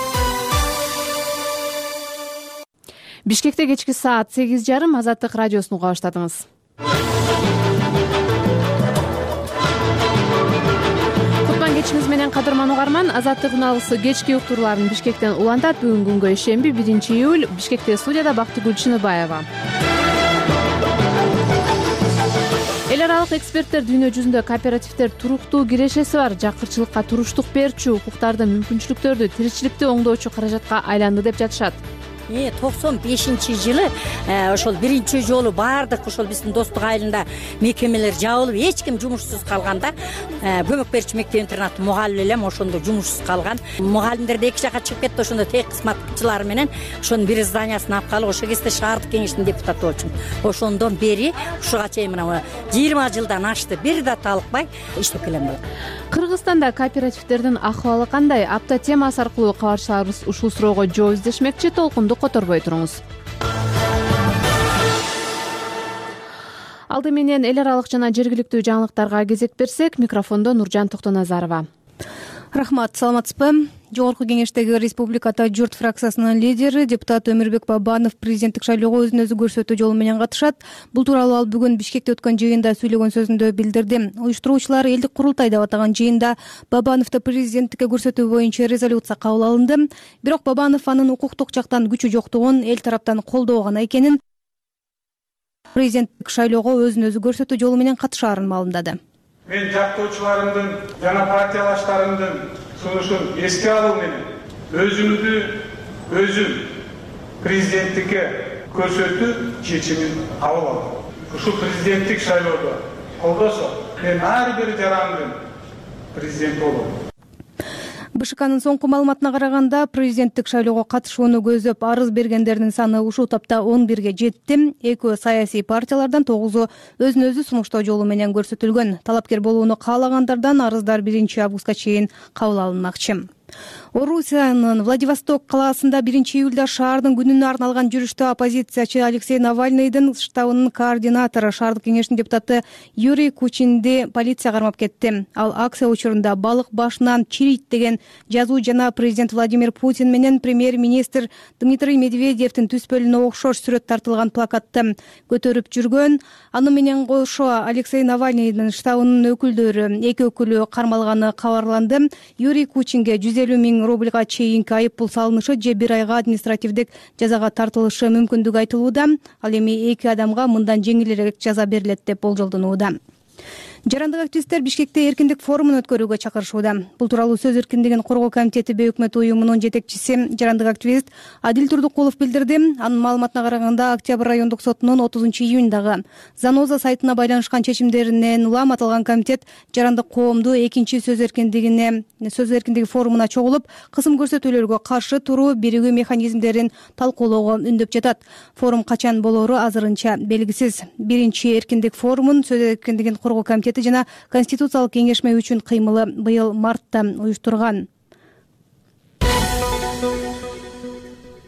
Бишкекте кечки саат 8:30 Азаттык радиосун уга баштадыңыз. Кутман кечиңиз менен кадырман угарман, Азаттык үналысы кечки уктурларын Бишкектен улантат. Бүгүн күнгө ишемби 1-июль. Бишкекте студияда Бактыгүл Чыныбаева. Эл аралык эксперттер дүйнө жүзүндө кооперативдер туруктуу кирешеси бар, жакырчылыкка туруштук берчү, укуктарды, мүмкүнчүлүктөрдү, тиричиликти оңдоочу каражатка айланды деп жатышат. 95-жылы ошол биринчи жолу баардык ошол биздин достук айылында мекемелер жабылып, эч ким жумушсуз калганда, көмөк берчү мектеп интернат мугалим элем ошондо жумушсуз калган. Мугалимдер да эки жакка чыгып кетти, ошондо тех кызматчылары менен ошонун бир зданиясын алып калып, ошол кезде шаардык кеңештин депутаты болчумун. Ошондон бери ушуга чейин мына 20 жылдан ашты, бир да талыкпай иштеп келем. Кыргызстанда кооперативдердин акыбалы кандай? Апта темасы аркылуу кабарчыларыбыз ушул суроого жооп издешмекчи. Толкунду которбой туруңуз. Алды менен эл аралык жана жергиликтүү жаңылыктарга кезек берсек, микрофондо Нуржан Токтоназарова. Рахмат, саламатсызбы? Жогорку кеңештеги Республиката журт фракциясынын лидери депутат Өмүрбек Бабанов президенттик шайлоого өзүн өзү көрсөтүү жолу менен катышат. Бул тууралуу ал бүгүн Бишкекте өткөн жыйында сүйлөгөн сөзүндө билдирди. Уюштуруучулар элдик курултай деп атаган жыйында Бабановду президенттикке көрсөтүү боюнча резолюция кабыл алынды. Бирок Бабанов анын укуктук жактан күчү жоктугун, эл тараптан колдоо гана экенин, президенттик шайлоого өзүн өзү көрсөтүү жолу менен катышаарын маалымдады. Мен жактоочуларымдын жана партиялаштарымдын сунушун эске алуу менен өзүм президенттикке көрсөтүү чечимин кабыл алдым. Ушул президенттик шайлоодо колдосо, мен ар бир жарандын президенти болом. БШКнын соңку маалыматына караганда, президенттик шайлоого катышууну көздөп арыз бергендердин саны ушул тапта 11ге жетти. Экөө саясий партиялардан 9-у өзүн өзү сунуштоо жолу менен көрсөтүлгөн. Талапкер болууну каалагандардан арыздар 1-августка чейин кабыл алынмакчы. Орусиянын Владивосток калаасында 1-июлда шаардын күнүнө арналган жүрүштө оппозициячы Алексей Навальныйдын штабынын координатору, шаардык кеңештин депутаты Юрий Кучинди полиция кармап кетти. Ал акция учурунда балык башынан чирийт деген жазуу жана президент Владимир Путин менен премьер-министр Дмитрий Медведевдин түспөлүнө окшош сүрөт тартылган плакатты көтөрүп жүргөн. Аны менен кошо Алексей Навальныйдын штабынын өкүлдөрү, эки өкүлү кармалганы кабарланды. Юрий Кучинге 150 000 рубльга чейинки айыппул салынышы же 1 айга административдик жазага тартылышы мүмкүндүгү айтылууда. Ал эми 2 адамга мындан жеңилирээк жаза берилет деп болжолдонууда. Жарандык активисттер Бишкекте эркиндик форумун өткөрүүгө чакырышууда. Бул тууралуу Сөз эркиндигин коргоо комитети бейөкмөт уюмунун жетекчиси, жарандык активист Адил Турдукулов билдирди. Анын маалыматына караганда, Октябрь райондук сотунун 30-июндагы Заноза сайтына байланышкан чечимдеринен улам аталган комитет жарандык коомду экинчи сөз эркиндиги форумуна чогулуп, кысым көрсөтүүлөргө каршы туруу биригүү механизмдерин талкуулоого үндөп жатат. Форум качан болору азырынча белгисиз. Биринчи эркиндик форумун Сөз эркиндигин коргоо комитети жана Конституциялык кеңешме үчүн кыймылы быйыл мартта уюштурган.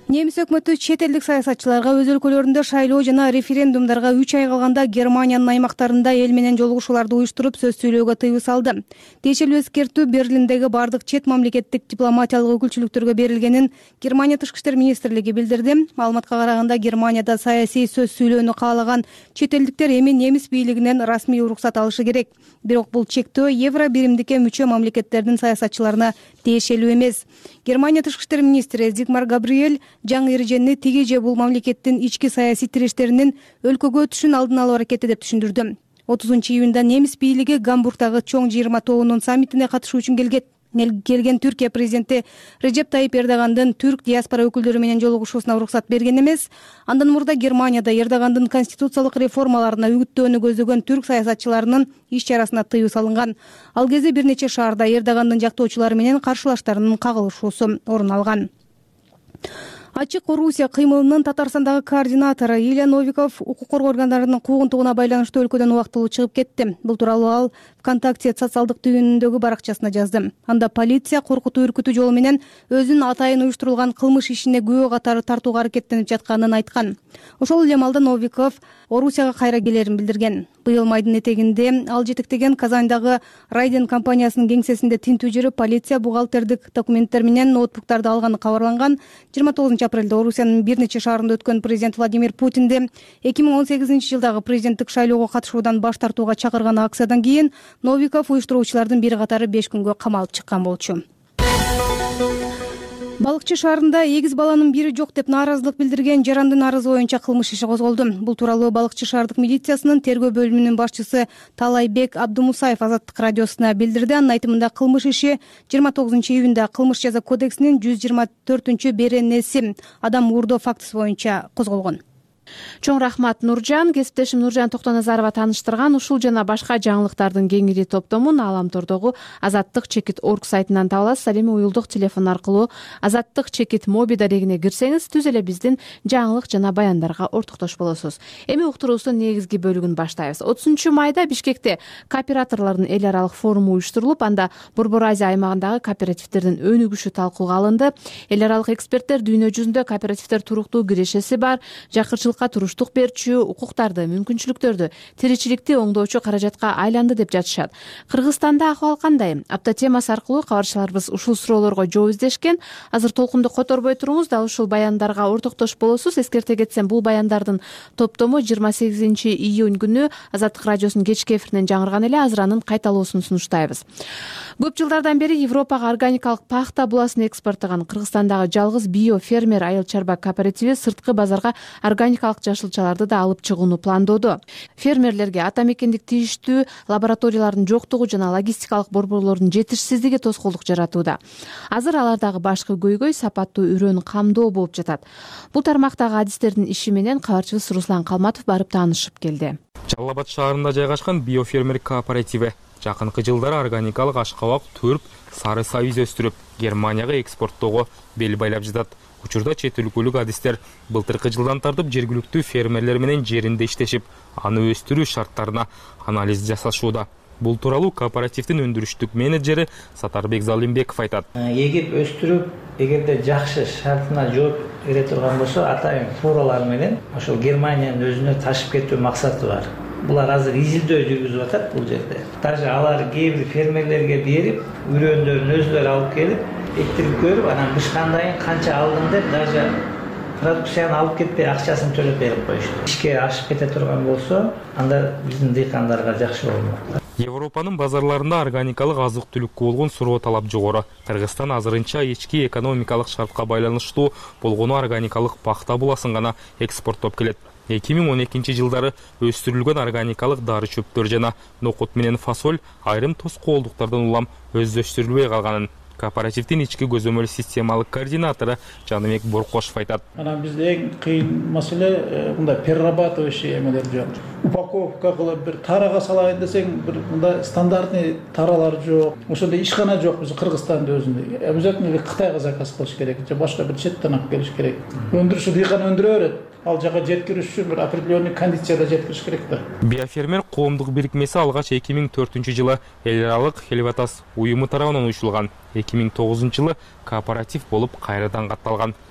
Немис өкмөтү чет элдик саясатчыларга өз өлкөлөрүндө шайлоо жана референдумдарга 3 ай калганда Германиянын аймактарында эл менен жолугушууларды уюштуруп сөз сүйлөөгө тыюу салды. Тиешелүү эскертүү Берлиндеги бардык чет мамлекеттик дипломатиялык өкүлчүлүктөргө берилгенин Германия Тышкы иштер министрлиги билдирди. Маалыматка караганда Германияда саясий сөз сүйлөөнү каалаган чет элдиктер эми немис бийлигинен расмий уруксат алышы керек. Бирок бул чектөө Евро биримдикке мүчө мамлекеттердин саясатчыларына тиешелүү эмес. Германия Тышкы иштер министри Зигмар Габриэль жаңы эрежени тиги же бул мамлекеттин ички саясий тирештеринин өлкөгө өтүшүн алдын алуу аракети деп түшүндүрдү. 30-июнда немис бийлиги Гамбургдагы чоң 20 тобунун саммитине катышуу үчүн келген Түркия президенти Режеп Тайип Эрдогандын түрк диаспора өкүлдөрү менен жолугушуусуна уруксат берген эмес. Андан мурда Германияда Эрдогандын конституциялык реформаларына үгүттөөнү көздөгөн түрк саясатчыларынын иш чарасына тыюу салынган. Ал кезде бир нече шаарда Эрдогандын жактоочулары менен каршылаштарынын кагылышуусу орун алган. Ачык Орусия кыймылынын Татарстандагы координатору Илья Новиков укук коргоо органдарынын куугунтугуна байланыштуу өлкөдөн убактылуу чыгып кетти. Бул тууралуу ал ВКонтакте социалдык түйүнүндөгү баракчасына жазды. Анда полиция коркутуу үркүтүү жолу менен өзүнүн атайын уюштурулган кылмыш ишине күбө катары тартууга аракеттенип жатканын айткан. Ошол эле маалда Новиков Орусияга кайра келерин билдирген. Быйыл майдын этегинде ал жетектеген Казандагы Райден компаниясынын кеңсесинде тинтүү жүрүп, полиция бухгалтердик документтер менен ноутбуктарды алганы кабарланган. 29 апрелде Орусиянын бир нече шаарында өткөн президент Владимир Путинди 2018-жылдагы президенттик шайлоого катышуудан баш тартууга чакырган акциядан кийин Новиков уюштуруучулардын бир катары 5 күнгө камалып чыккан болчу. Балыкчы шаарында эгиз баланын бири жок деп нааразылык билдирген жарандын арызы боюнча кылмыш иши козголду. Бул тууралуу Балыкчы шаардык милициясынын тергөө бөлүмүнүн башчысы Талайбек Абдумусаев Азаттык радиосуна билдирди. Анын айтымында кылмыш иши 29-июнда кылмыш жаза кодексинин 124-беренеси адам уурдоо фактысы боюнча козголгон. Чоң рахмат, Нуржан. Кесиптешим Нуржан Токтоназарова тааныштырган ушул жана башка жаңылыктардын кеңири топтомун Ааламтордогу Азаттык чекит орг сайтынан таба аласыз. Ал эми уюлдук телефон аркылуу Азаттык чекит моби дарегине кирсеңиз түз эле биздин жаңылык жана баяндарга ортоктош болосуз. Эми уктуруубуздун негизги бөлүгүн баштайбыз. 30-майда Бишкекте кооператорлордун эл аралык форуму уюштурулуп, анда Борбор Азия аймагындагы кооперативдердин өнүгүшү талкууга алынды. Эл аралык эксперттер дүйнө жүзүндө кооперативдер туруктуу кирешеси бар, жакырчылык туруштук берчү, укуктарды, мүмкүнчүлүктөрдү, тиричиликти оңдоочу каражатка айланды деп жатышат. Кыргызстанда акыбал кандай? Апта темасы аркылуу кабарчыларыбыз ушул суроолорго жооп издешкен. Азыр толкунду которбой туруңуз, дал ушул баяндарга ортоктош болосуз. Эскерте кетсем, бул баяндардын топтому 28-июнь күнү Азаттык радиосунун кечки эфиринен жаңырган эле. Азыр анын кайталоосун сунуштайбыз. Көп жылдардан бери Европага органикалык пахта буласын экспорттогон Кыргызстандагы жалгыз биофермер айыл чарба кооперативи сырткы базарга органикалык жашылчаларды да алып чыгууну пландоодо. Фермерлерге ата мекендик тийиштүү лабораториялардын жоктугу жана логистикалык борборлордун жетишсиздиги тоскоолдук жаратууда. Азыр алардагы башкы көйгөй сапаттуу үрөөнү камдоо болуп жатат. Бул тармактагы адистердин иши менен кабарчыбыз Руслан Калматов барып таанышып келди. Жалал Абад шаарында жайгашкан биофермер кооперативи жакынкы жылдары органикалык ашкабак, түрк, сары сабиз өстүрүп, Германияга экспорттоого бел байлап жатат. Учурда чет өлкөлүк адистер былтыркы жылдан тартып жергиликтүү фермерлер менен жеринде иштешип, аны өстүрүү шарттарына анализ жасашууда. Бул тууралуу кооперативдин өндүрүштүк менеджери Сатарбек Залимбеков айтат. Эгип өстүрүп, эгерде жакшы шартына жооп бере турган болсо, атайын фуралар менен ошол Германиянын өзүнө ташып кетүү максаты бар. Булар азыр изилдөө жүргүзүп атат бул жерде. Даже алар кээ бир фермерлерге берип, үрөөндөрүн өзүлөрү алып келип, эктирип көрүп, анан бышкандайын канча алдың деп, даже продукцияны алып кетпей акчасын төлөп берип коюшту. Ишке ашып кете турган болсо, анда биздин дыйкандарга жакшы болмок. Европанын базарларында органикалык азык-түлүккө болгон суроо талап жогору. Кыргызстан азырынча ички экономикалык шартка байланыштуу болгону органикалык пахта буласын гана экспорттоп келет. 2012-жылдары өстүрүлгөн органикалык дары чөптөр жана нокут менен фасоль айрым тоскоолдуктардан улам өздөштүрүлбөй калганын кооперативдин ички көзөмөл системалык координатору Жаныбек Боркошов айтат. Анан бизде эң кыйын маселе мындай перерабатывающий эмелер жок. Упаковка кылып бир тарага салайын десең, бир мындай стандартный таралар жок. Ошондой ишкана жок биз Кыргызстанда өзүндө. Обязательно Кытайга заказ кылыш керек же башка бир четтен алып келиш керек. Өндүрүшү дыйкан өндүрө берет. Ал жака жеткириш үчүн бир определенный кондицияда жеткириш керек да. Биофермер коомдук бирикмеси алгач 2004-жылы эл аралык Хелватас уюму тарабынан уюшулган. 2009-жылы кооператив болуп кайрадан катталган.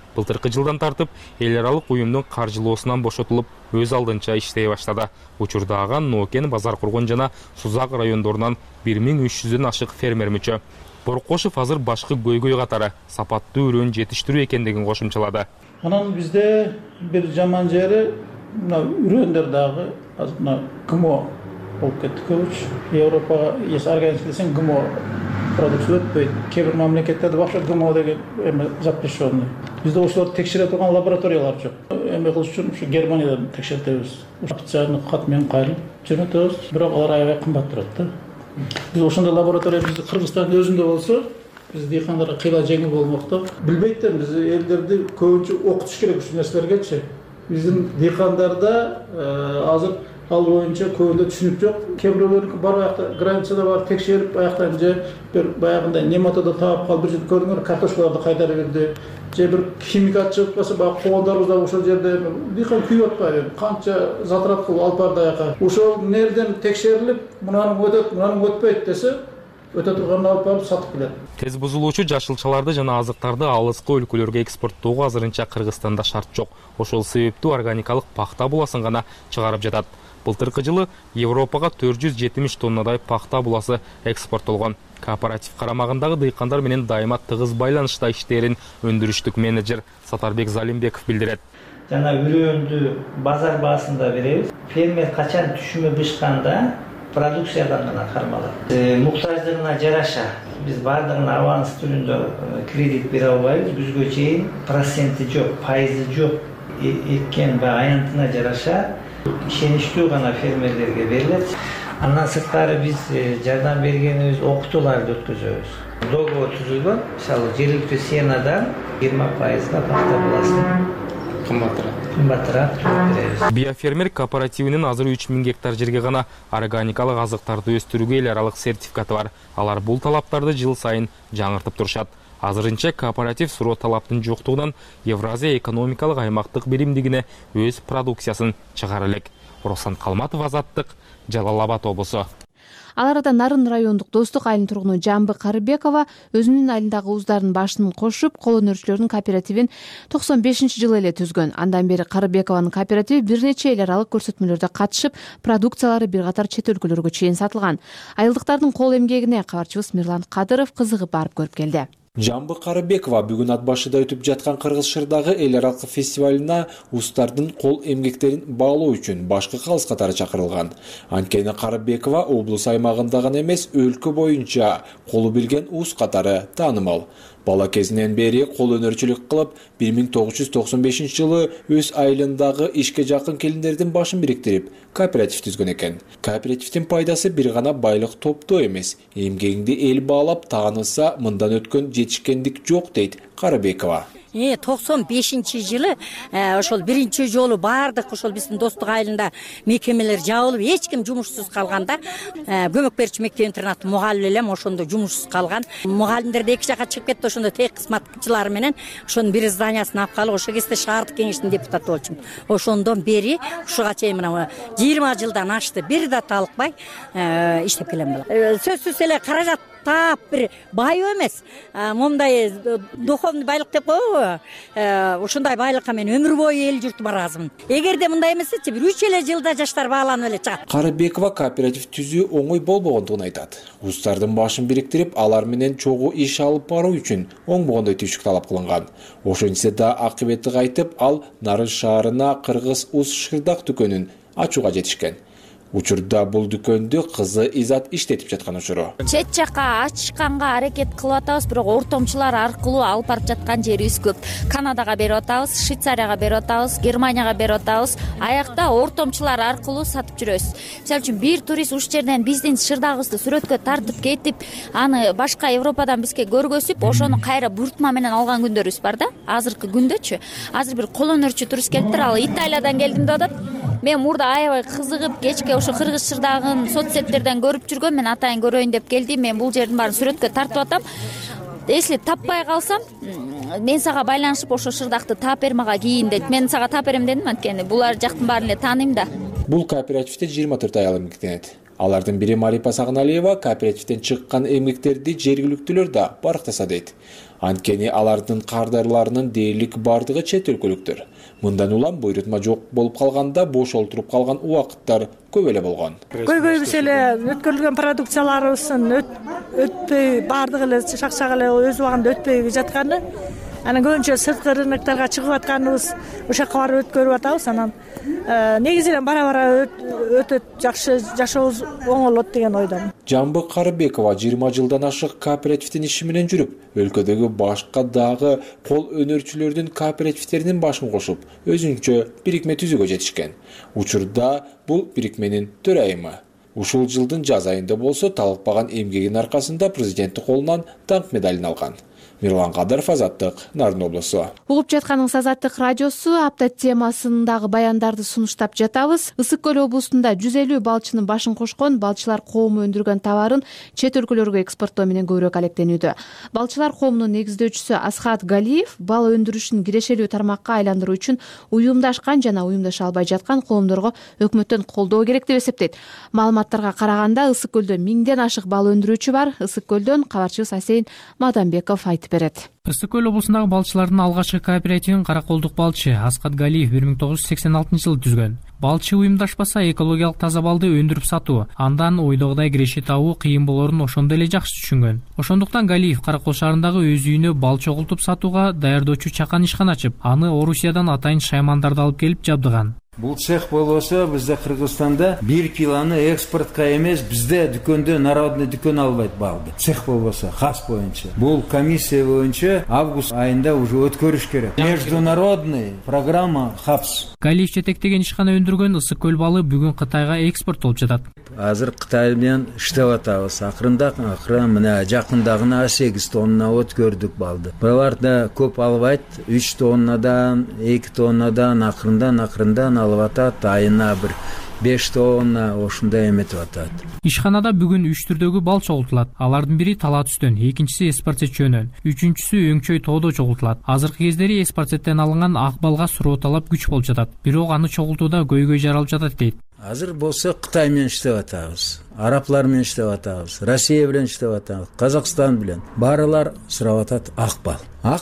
былтыркы жылдан тартып эл аралык уюмдун каржылоосунан бошотулуп өз алдынча иштей баштады. Учурда ага Нокен, Базар Кургон жана Сузак райондорунан 1300дөн ашык фермер мүчө. Боркошев азыр башкы көйгөй катары сапаттуу үрөн жетиштирүү экендигин кошумчалады. Анан бизде бир жаман жери мына үрөндөр дагы мына ГМО болуп кетти көбүч. Европага если организм десең ГМО продукция өтпөйт. Кээ бир мамлекеттерде вообще ГМО деген запрещенный. Бизде ошолорду текшере турган лабораториялар жок. Эме кылыш үчүн ушу Германиядан текшертебиз. Официальный кат менен кайрылып жөнөтөбүз. Бирок алар аябай кымбат турат да. Биз ошондой лаборатория бизде Кыргызстандын өзүндө болсо, биз дыйкандарга кыйла жеңил болмок да. Билбейт да биз элдерди көбүнчө окутуш керек ушул нерселергечи. Биздин дыйкандарда азыр ал боюнча көбүндө түшүнүк жок. Кээ бирөөлөр бар аякта границада бар текшерип аяктан же бир баягындай нематода таап калып бир жерде көрдүңөр картошкаларды кайтарып берди. Же бир химикат чыгып калса баягы коондарыбыз да ошол жерде дыйкан күйүп атпайбы. Канча затрат кылып алып барды аяка. Ошол нерден текшерилип, мунаның өтөт, мунаның өтпөйт десе, өтө турганын алып барып сатып келет. Тез бузулуучу жашылчаларды жана азыктарды алыскы өлкөлөргө экспорттоого азырынча Кыргызстанда шарт жок. Ошол себептүү органикалык пахта буласын гана чыгарып жатат. Былтыркы жылы Европага 470 тоннадай пахта буласы экспорттолгон. Кооператив карамагындагы дыйкандар менен дайыма тыгыз байланышта иштээрин өндүрүштүк менеджер Сатарбек Залимбеков билдирет. Жана үрөндү базар баасында беребиз. Фермер качан түшүмү бышканда продукциядан гана кармалат. Муктаждыгына жараша биз баардыгын аванс түрүндө кредит бере албайбыз. Күзгө чейин проценти жок, пайызы жок. Эккен ба аянтына жараша ишеничтүү гана фермерлерге берилет. Андан сырткары биз жардам бергенибиз окутууларды өткөзөбүз. Договор түзүлгөн. Мисалы жергиликтүү сенадан 20%га пахта буласын кымбатыраак беребиз. Биофермер кооперативинин азыр 3000 гектар жерге гана органикалык азыктарды өстүрүүгө эл аралык сертификаты бар. Алар бул талаптарды жыл сайын жаңыртып турушат. Азырынча кооператив суроо талаптын жоктугунан Евразия экономикалык аймактык биримдигине өз продукциясын чыгара элек. Руслан Калматов, Азаттык, Жалал Абад облусу. Ал арада Нарын райондук Достук айылынын тургуну Жамбы Карыбекова өзүнүн айылындагы уздардын башын кошуп, кол өнөрчүлөрдүн кооперативин 95-жылы эле түзгөн. Андан бери Карыбекованын кооперативи бир нече эл аралык көрсөтмөлөрдө катышып, продукциялары бир катар чет өлкөлөргө чейин сатылган. Айылдыктардын кол эмгегине кабарчыбыз Мирлан Кадыров кызыгып барып көрүп келди. Жамбы Карыбекова бүгүн ат башыда өтүп жаткан Кыргыз Шырдагы эл аралык фестивалына устардын кол эмгектерин баалоо үчүн башкы калыс катары чакырылган. Анткени Карыбекова облус аймагында гана эмес, өлкө боюнча колу билген уст катары таанымал. Бала кезинен бери кол өнөрчүлүк кылып, 1995-жылы өз айылындагы ишке жакын келиндердин башын бириктирип, кооператив түзгөн экен. Кооперативдин пайдасы бир гана байлык топтоо эмес, эмгегиңди эл баалап тааныса, мындан өткөн жетишкендик жок дейт Карыбекова. 95-жылы ошол биринчи жолу баардык ошол биздин Достук айылында мекемелер жабылып, эч ким жумушсуз калганда көмөк берчү мектеп интернат мугалим элем ошондо жумушсуз калган. Мугалимдерди эки жака чыгып кетти, ошондо тех кызматчылары менен ошонун бир зданиясын алып калып, ошол кезде шаардык кеңештин депутаты болчумун. Ошондон бери ушуга чейин мына 20 жылдан ашты, бир да талыкпай иштеп келем бала. Сөзсүз эле каражат таап бир байып эмес, момундай духовный байлык деп коебу, ушундай байлыкка мен өмүр бою эл журтум ыраазымын. Эгерде мындай эмесечи, бир 3 эле жылда жаштар бааланып эле чыгат. Карыбекова кооператив түзүү оңой болбогондугун айтат. Устардын башын бириктирип, алар менен чогуу иш алып баруу үчүн оңбогондой түйшүк талап кылынган. Ошентсе да акыбети кайтып, ал Нарын шаарына Кыргыз Уз Шырдак дүкөнүн ачууга жетишкен. Учурда бул дүкөндү кызы Изат иштетип жаткан учуру. Чет жака ачышканга аракет кылып атабыз, бирок ортомчулар аркылуу алып барып жаткан жерибиз көп. Канадага берип атабыз, Швейцарияга берип атабыз, Германияга берип атабыз. Аякта ортомчулар аркылуу сатып жүрөбүз. Мисалы үчүн бир турист ушул жерден биздин шырдагыбызды сүрөткө тартып кетип, аны башка Европадан бизге көргөзүп, ошону кайра буйртма менен алган күндөрүбүз бар да. Азыркы күндөчү, азыр бир кол өнөрчү турист келиптир, ал Италиядан келдим деп атат. Мен мурда аябай кызыгып, кечке ошо Кыргыз Шырдагын соцсеттерден көрүп жүргөм. Мен атайын көрөйүн деп келдим. Мен бул жердин баарын сүрөткө тартып атам. Если таппай калсам, мен сага байланышып ошо шырдакты таап бер, мага кийин дейт. Мен сага таап берем дедим, анткени булар жактын баарын эле тааныйм да. Бул кооперативде 24 аял эмгектенет. Алардын бири Марипа Сагыналиева кооперативден чыккан эмгектерди жергиликтүүлөр да барктаса дейт. Анткени алардын кардарларынын дээрлик бардыгы чет өлкөлүктөр. Мындан улам буйрутма жок болуп калганда бош олтуруп калган убакыттар көп эле болгон. Көйгөйбүз эле өткөрүлгөн продукцияларыбыздын өтпөй бардыгы эле шакшак эле өз убагында өтпөй жатканы. Анан көбүнчө сырткы рынокторго чыгып атканыбыз ошока барып өткөрүп атабыз. Анан негизинен бара өтөт, жакшы жашообуз оңолот деген ойдомун. Жамбы Карыбекова 20 жылдан ашык кооперативдин иши менен жүрүп, өлкөдөгү башка дагы кол өнөрчүлөрдүн кооперативтеринин башын кошуп, өзүнчө бирикме түзүүгө жетишкен. Учурда бул бирикменин төрайымы. Ушул жылдын жаз айында болсо талыкпаган эмгегинин аркасында президенттин колунан даңк медалин алган. Мирлан Кадыров, Азаттык, Нарын облусу. Угуп жатканыңыз Азаттык радиосу. Апта темасындагы баяндарды сунуштап жатабыз. Ысык көл облусунда 150 балчынын башын кошкон балчылар коому өндүргөн товарын чет өлкөлөргө экспорттоо менен көбүрөөк алектенүүдө. Балчылар коомунун негиздөөчүсү Асхат Галиев бал өндүрүшүн кирешелүү тармакка айландыруу үчүн уюмдашкан жана уюмдаша албай жаткан коомдорго өкмөттөн колдоо керек деп эсептейт. Маалыматтарга караганда Ысык көлдө 1000ден ашык бал өндүрүүчү бар. Ысык көлдөн кабарчыбыз Асейин Маданбеков айтып берет. Ысык көл облусундагы балчылардын алгачкы кооперативин Караколдук балчы Асхат Галиев 1986-жылы түзгөн. Балчы уюмдашпаса экологиялык таза балды өндүрүп сатуу, андан ойдогудай киреше табуу кыйын болорун ошондо эле жакшы түшүнгөн. Ошондуктан Галиев Каракол шаарындагы өз үйүнө бал чогултуп сатууга даярдоочу чакан ишкана ачып, аны Орусиядан атайын шаймандарды алып келип жабдыган. Бул цех болбосо бизде Кыргызстанда 1 килоны экспортко эмес, бизде дүкөндө народный дүкөн албайт балды. Цех болбосо хас боюнча. Бул комиссия боюнча август айында уже өткөрүш керек. Международный программа ХАПС. Галиев жетектеген ишкана өндүргөн Ысык көл балы бүгүн Кытайга экспорттолуп жатат. Азыр Кытай менен иштеп атабыз. Акырын мына жакындагына 8 тонна өткөрдүк балды. Буларда көп албайт. 3 тоннадан, 2 тоннадан акырындан алып атат. Айына бир 5 тонна ошондой эметип атат. Ишканада бүгүн 3 түрдөгү бал чогултулат. Алардын бири тала түстөн, экинчиси эспарцетчөнөн, үчүнчүсү өңчөй тоодо чогултулат. Азыркы кездери эспарцеттен алынган ак балга суроо талап күч болуп жатат. Бирок аны чогултууда көйгөй жаралып жатат дейт. Азыр болсо Кытай менен иштеп атабыз. Араплар менен иштеп атабыз. Россия менен иштеп атабыз. Казакстан менен. Баарылар сурап атат ак бал. Ак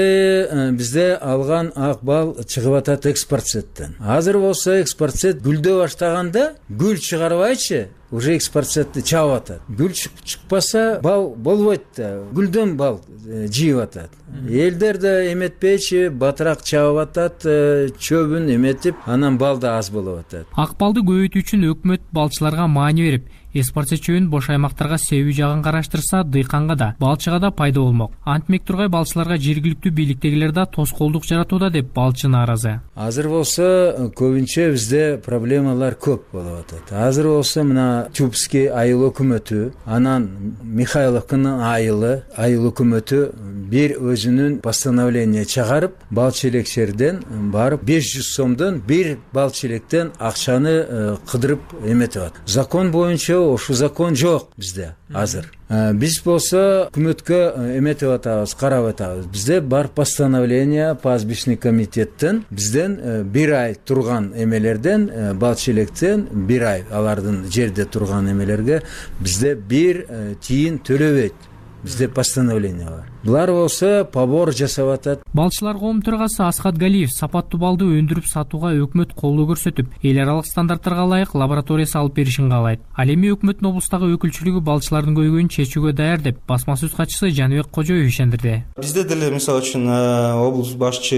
балды бизде алган ак бал чыгып атат экспорцеттен. Азыр болсо экспорцет гүлдөө баштаганда гүл чыгарбайчы, уже экспорцетти чабып атат. Гүл чыкпаса бал болбойт да. Гүлдөн бал жийип атат. Элдер да эметпейчи, батыраак чабып атат, чөбүн эметип, анан бал да аз болуп атат. Ак балды көбөйтүү үчүн өкмөт балчыларга маани берип, эспарцетчөнүн бош аймактарга себүү жагын караштырса, дыйканга да, балчыга да пайда болмок. Антмек Тургай балчыларга жергиликтүү бийликтегилер да тоскоолдук жаратууда деп балчы нааразы. Азыр болсо көбүнчө бизде проблемалар көп болуп атат. Азыр болсо мына Чупский айыл өкмөтү, анан Михайловканын айыл өкмөтү бир өзүнүн постановление чыгарып, бал челекчерден барып 500 сомдон бир бал челектен акчаны кыдырып эметип атат. Закон боюнча ошол закон жок бизде азыр. Биз болсо өкмөткө эметип атабыз, карап атабыз. Бизде бар постановление пастбищный комитеттен бизден 1 ай турган эмелерден, бал челектен 1 ай алардын жерде турган эмелерге бизде 1 тиын төлөбөйт. Бизде постановление бар. Булар болсо побор жасап атат. Балчылар коом төрагасы Асхат Галиев сапаттуу балды өндүрүп сатууга өкмөт колдоо көрсөтүп, эл аралык стандарттарга ылайык лаборатория салып беришин каалайт. Ал эми өкмөттүн облустагы өкүлчүлүгү балчылардын көйгөйүн чечүүгө даяр деп басма сөз катчысы Жаныбек Кожоев ишендирди. Бизде деле мисалы үчүн облус башчы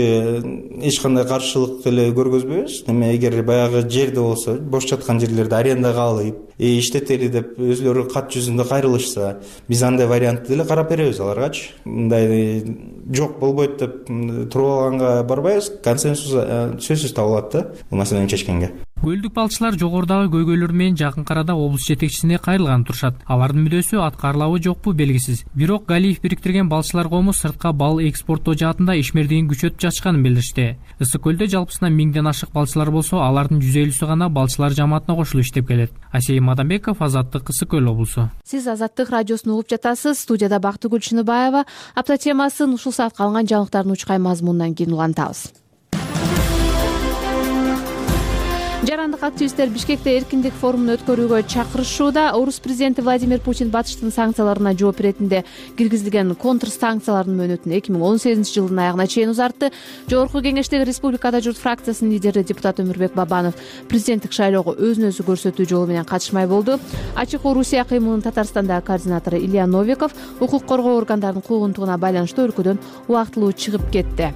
эч кандай каршылык деле көргөзбөйбүз. Эгер баягы жерде болсо, бош жаткан жерлерди арендага алып, иштетели деп өзлөрү кат жүзүндө кайрылышса, биз андай вариантты деле карап беребиз аларгачы. Мындай жок болбойт деп туруп алганга барбайбыз. Консенсус сөзсүз табылат да бул маселени чечкенге. Көлдүк балчылар жогорудагы көйгөйлөр менен жакын арада облус жетекчисине кайрылган турушат. Алардын мүдөсү аткарылабы жокпу белгисиз. Бирок Галиев бириктирген балчылар коому сыртка бал экспорттоо жаатында ишмердигин күчөтүп жатышканын билдиришти. Ысык көлдө жалпысынан 1000ден ашык балчылар болсо, алардын 150сү гана балчылар жамаатына кошулуп иштеп келет. Асейин Маданбеков, Азаттык, Ысык көл облусу. Сиз Азаттык радиосун угуп жатасыз. Студияда Бактыгүл Чыныбаева. Апта темасын ушул саатка алынган жаңылыктардын учкай мазмунунан кийин улантабыз. жарандык активисттер Бишкекте эркиндик форумун өткөрүүгө чакырышууда. Орус президенти Владимир Путин батыштын санкцияларына жооп иретинде киргизилген контр санкциялардын мөөнөтүн 2018 жылдын аягына чейин узартты. Жогорку кеңештеги Республикада журт фракциясынын лидери депутат Өмүрбек Бабанов президенттик шайлоого өзүн өзү көрсөтүү жолу менен катышмай болду. Ачык Орусия кыймылынын Татарстандагы координатору Илья Новиков укук коргоо органдарынын куугунтугуна байланыштуу өлкөдөн убактылуу чыгып кетти.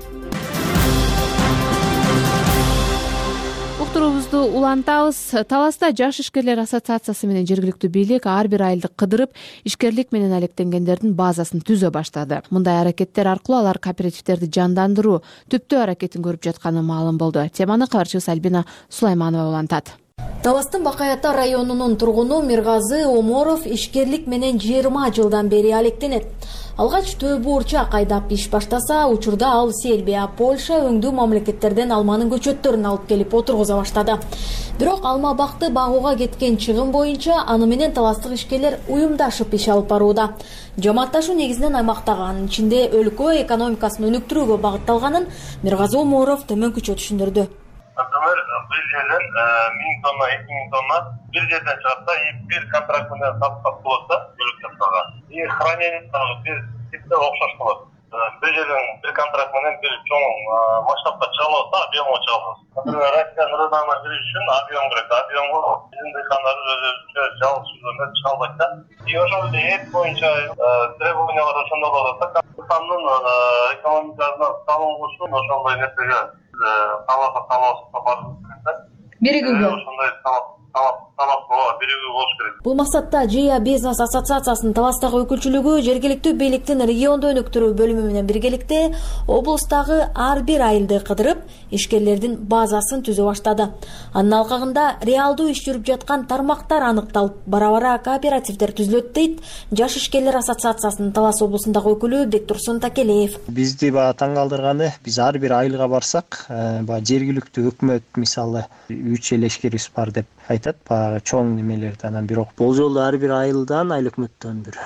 Уктуруубузду улантабыз. Таласта жаш ишкерлер ассоциациясы менен жергиликтүү бийлик ар бир айылды кыдырып, ишкерлик менен алектенгендердин базасын түзө баштады. Мындай аракеттер аркылуу алар кооперативдерди жандандыруу, түптөө аракетин көрүп жатканы маалым болду. Теманы кабарчыбыз Альбина Сулайманова улантат. Таластын Бакаята районунун тургуну Миргазы Оморов ишкерлик менен 20 жылдан бери алектенет. Алгач Төө Буурчак айдап иш баштаса, учурда ал Сербия, Польша өңдүү мамлекеттерден алманын көчөттөрүн алып келип отургуза баштады. Бирок алма бакты багууга кеткен чыгым боюнча аны менен таластык ишкерлер уюмдашып иш алып барууда. Жамаатташуу негизинен аймактагы, анын ичинде өлкө экономикасын өнүктүрүүгө багытталганын Миргазы Оморов төмөнкүчө түшүндүрдү. Например, bir жерден 1000 тонна, 2000 тонна bir жерден чыгатса, bir контракт менен сатып болотса, бөлүп тасталган. И хранение бир типте окшош болот. Bir жерден bir контракт менен bir чоң масштабка чыга алса, объемго чыга алат. Например, Россиянын рыногуна кириш үчүн объем керек. Объемго биздин дыйкандар өзүнчө жалгыз жүзүндө чыга албайт да. И ошол эле эт боюнча требованиялар ошондой болот да. Кыргызстандын экономикасына салым кылышын ошондой нерсеге биригүүгө Бул максатта Жия бизнес ассоциациясынын Таластагы өкүлчүлүгү жергиликтүү бийликтин регионду өнүктүрүү бөлүмү менен биргеликте облустагы ар бир айылды кыдырып, ишкерлердин базасын түзө баштады. Анын алкагында реалдуу иш жүрүп жаткан тармактар аныкталып, бара-бара кооперативдер түзүлөт дейт Жаш ишкерлер ассоциациясынын Талас облусундагы өкүлү Бектурсун Такелеев. Бизди таң калтырганы, биз ар бир айылга барсак, жергиликтүү өкмөт мисалы 3 эле ишкерибиз бар деп айтат, баягы чоң немелерди. Анан бирок бул жолу ар бир айылдан, айыл өкмөттөн бир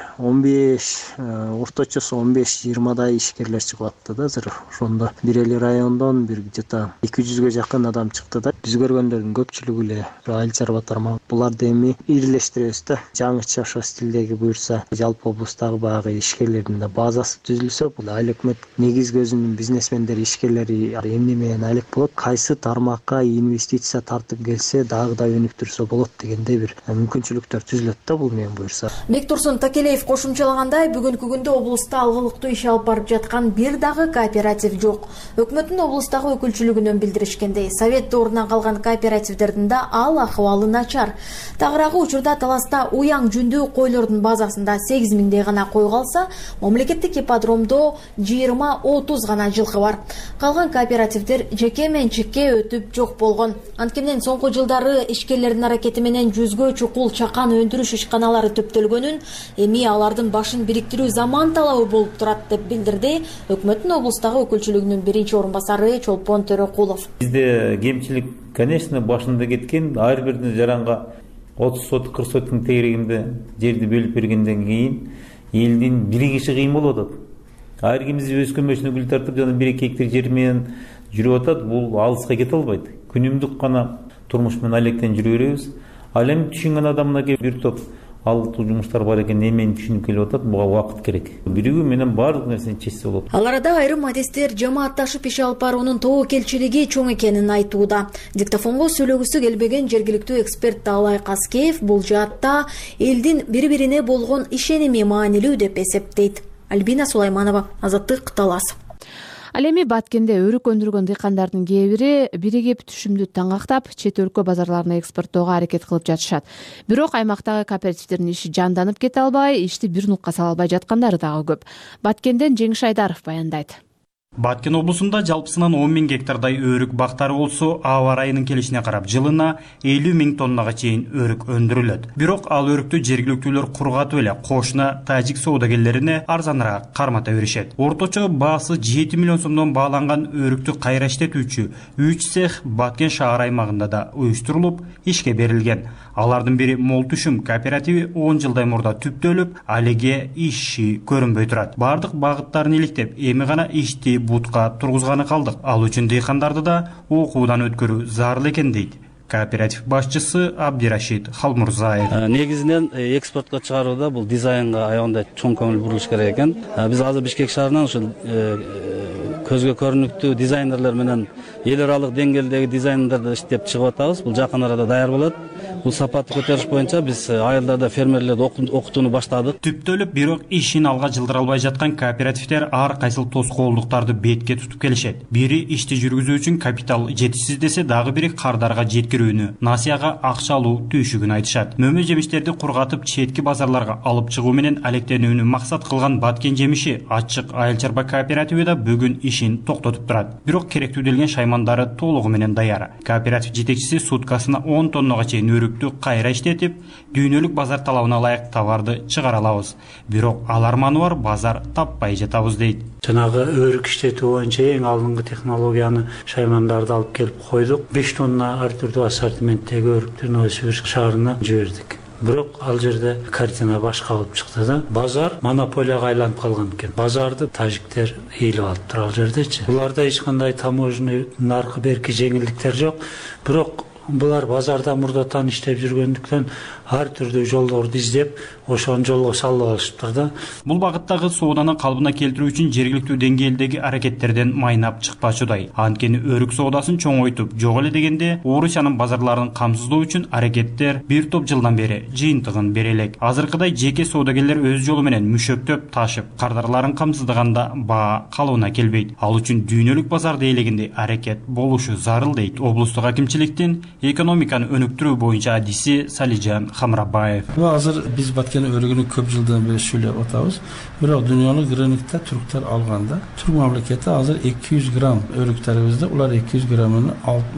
15, орточосу 15-20дай ишкерлер чыгып атты да азыр. Ошондо бир эле райондон бир жата 200ге жакын адам чыкты да. Биз көргөндөрдүн көпчүлүгү эле айыл чарба тармагы. Буларды эми бирлештиребиз да. Жаңыча ошо стилдеги буюрса, жалпы облустагы баягы ишкерлердин да базасы түзүлсө, бул айыл өкмөт негизги өзүнүн бизнесмендери, ишкерлери эмне менен алек болот, кайсы тармакка инвестиция тартып келсе, дагы да өнүктүрсө болот дегендей бир мүмкүнчүлүктөр түзүлөт да бул менен буюрса. Бектурсун Такелеев кошумчалагандай, бүгүнкү күндө облуста алгылыктуу иш алып барып жаткан бир дагы кооператив жок. Өкмөттүн облустагы өкүлчүлүгүнөн билдиришкендей, совет доорунан калган кооперативдердин да ал акыбалы начар. Тагыраагы учурда Таласта уяң жүндүү койлордун базасында 8000дей гана кой калса, мамлекеттик ипподромдо 20-30 гана жылкы бар. Калган кооперативдер жеке менчикке өтүп жок болгон. Анткени соңку жылдары ишкерлердин аракети менен 100гө чукул чакан өндүрүш ишканалары төптөлгөнүн, эми алардын башын бириктирүү заман талабы болуп турат деп билдирди өкмөттүн облустагы өкүлчүлүгүнүн биринчи орун басары Чолпон Төрөкулов. Бизде кемчилик, конечно, башында кеткен, ар бирдин жаранга 30 соток, 40 соткун тегерегинде жерди бөлүп бергенден кийин элдин биригиши кыйын болуп атат. Ар кимиз өскөн башына гүл тартып, жана 1-2 гектар жер менен жүрүп атат, бул алыска кете албайт. Күнүмдүк гана турмуш менен алектен жүрө беребиз. Ал эми түшүнгөн адамына бир топ алгылыктуу жумуштар бар экен, эмени түшүнүп келип атат, буга убакыт керек. Биригүү менен баардык нерсени чечсе болот. Ал арада айрым адистер жамаатташып иш алып баруунун тобокелчилиги чоң экенин айтууда. Диктофонго сүйлөгүсү келбеген жергиликтүү эксперт Таалай Каскеев бул жаатта элдин бири-бирине болгон ишеними маанилүү деп эсептейт. Альбина Сулайманова, Азаттык, Талас. Ал эми Баткенде өрүк өндүргөн дыйкандардын кээ бири биригип түшүмдү таңактап, чет өлкө базарларына экспорттоого аракет кылып жатышат. Бирок аймактагы кооперативдердин иши жанданып кете албай, ишти бир нукка сала албай жаткандары дагы көп. Баткенден Жеңиш Айдаров баяндайт. Баткен облусунда жалпысынан 10 000 гектардай өрүк бактары болсо, аба ырайынын келишине карап жылына 50 000 тоннага чейин өрүк өндүрүлөт. Бирок ал өрүктү жергиликтүүлөр кургатып эле кошуна тажик соодагерлерине арзаныраак кармата беришет. Орточо баасы 7 миллион сомдон бааланган өрүктү кайра иштетүүчү 3 цех Баткен шаар аймагында да уюштурулуп, ишке берилген. Алардын бири Мол Түшүм кооперативи 10 жылдай мурда түптөлүп, алеге иши көрүнбөй турат. Бардык багыттарын иликтеп, эми гана ишти бутка тургузганы калдык. Ал үчүн дыйкандарды да окуудан өткөрүү зарыл экен дейт кооператив башчысы Абдирашид Халмурзаев. Негизинен экспортко чыгарууда бул дизайнга аябай чоң көңүл бурулуш керек экен. Биз азыр Бишкек шаарынан ушул көзгө көрүнүктүү дизайнерлер менен эл аралык деңгээлдеги дизайнерлерди иштеп чыгып атабыз. Бул жакын арада даяр болот. Бул сапатты көтөрүш боюнча биз айылдарда фермерлерди окутууну баштадык. Түптөлүп бирок ишин алга жылдыра албай жаткан кооперативдер ар кайсыл тоскоолдуктарды бетке тутуп келишет. Бири ишти жүргүзүү үчүн капитал жетишсиз десе, дагы бири кардарга жеткирүүнү, насыяга акча алуу түйшүгүн айтышат. Мөмө жемиштерди кургатып четки базарларга алып чыгуу менен алектенүүнү максат кылган Баткен жемиши ачык айыл чарба кооперативи да бүгүн ишин токтотуп турат. Бирок керектүүделген шаймандары толугу менен даяр. Кооператив жетекчиси суткасына 10 тоннага чейин өрүктү кайра иштетип, дүйнөлүк базар талабына ылайык товарды чыгара алабыз. Бирок аларманы бар базар таппай жатабыз дейт. Жанагы өрүк иштетүү боюнча эң алдыңкы технологияны шаймандарды алып келип койдук. 5 тонна ар түрдүү ассортименттеги өрүктү Новосибирск шаарына жибердик. Бирок ал жерде картина башка болуп чыкты да. Базар монополияга айланып калган экен. Базарды тажиктер ээлеп алыптыр ал жердечи. Буларда эч кандай таможенный наркы берки жеңилдиктер жок. Бирок булар базарда мурдатан иштеп жүргөндүктөн ар түрдүү жолдорду издеп, ошон жолго салып алышыптыр да. Бул багыттагы сооданы калыбына келтирүү үчүн жергиликтүү деңгээлдеги аракеттерден майнап чыкпачудай. Анткени өрүк соодасын чоңойтуп, жок эле дегенде Орусиянын базарларын камсыздоо үчүн аракеттер бир топ жылдан бери жыйынтыгын бере элек. Азыркыдай жеке соодагерлер өз жолу менен мүшөктөп ташып, кардарларын камсыздаганда баа калыбына келбейт. Ал үчүн дүйнөлүк базарды ээлегенде аракет болушу зарыл дейт облустук акимчиликтин экономиканы өнүктүрүү боюнча адиси Салижан Хамрабаев. Азыр биз Баткен өрүгүнү көп жылдан бери сүйлөп атабыз. Бирок дүйнөлүк рынокто түрктөр алганда, түрк мамлекети азыр 200 грамм өрүктөрүбүздө улар 200 граммын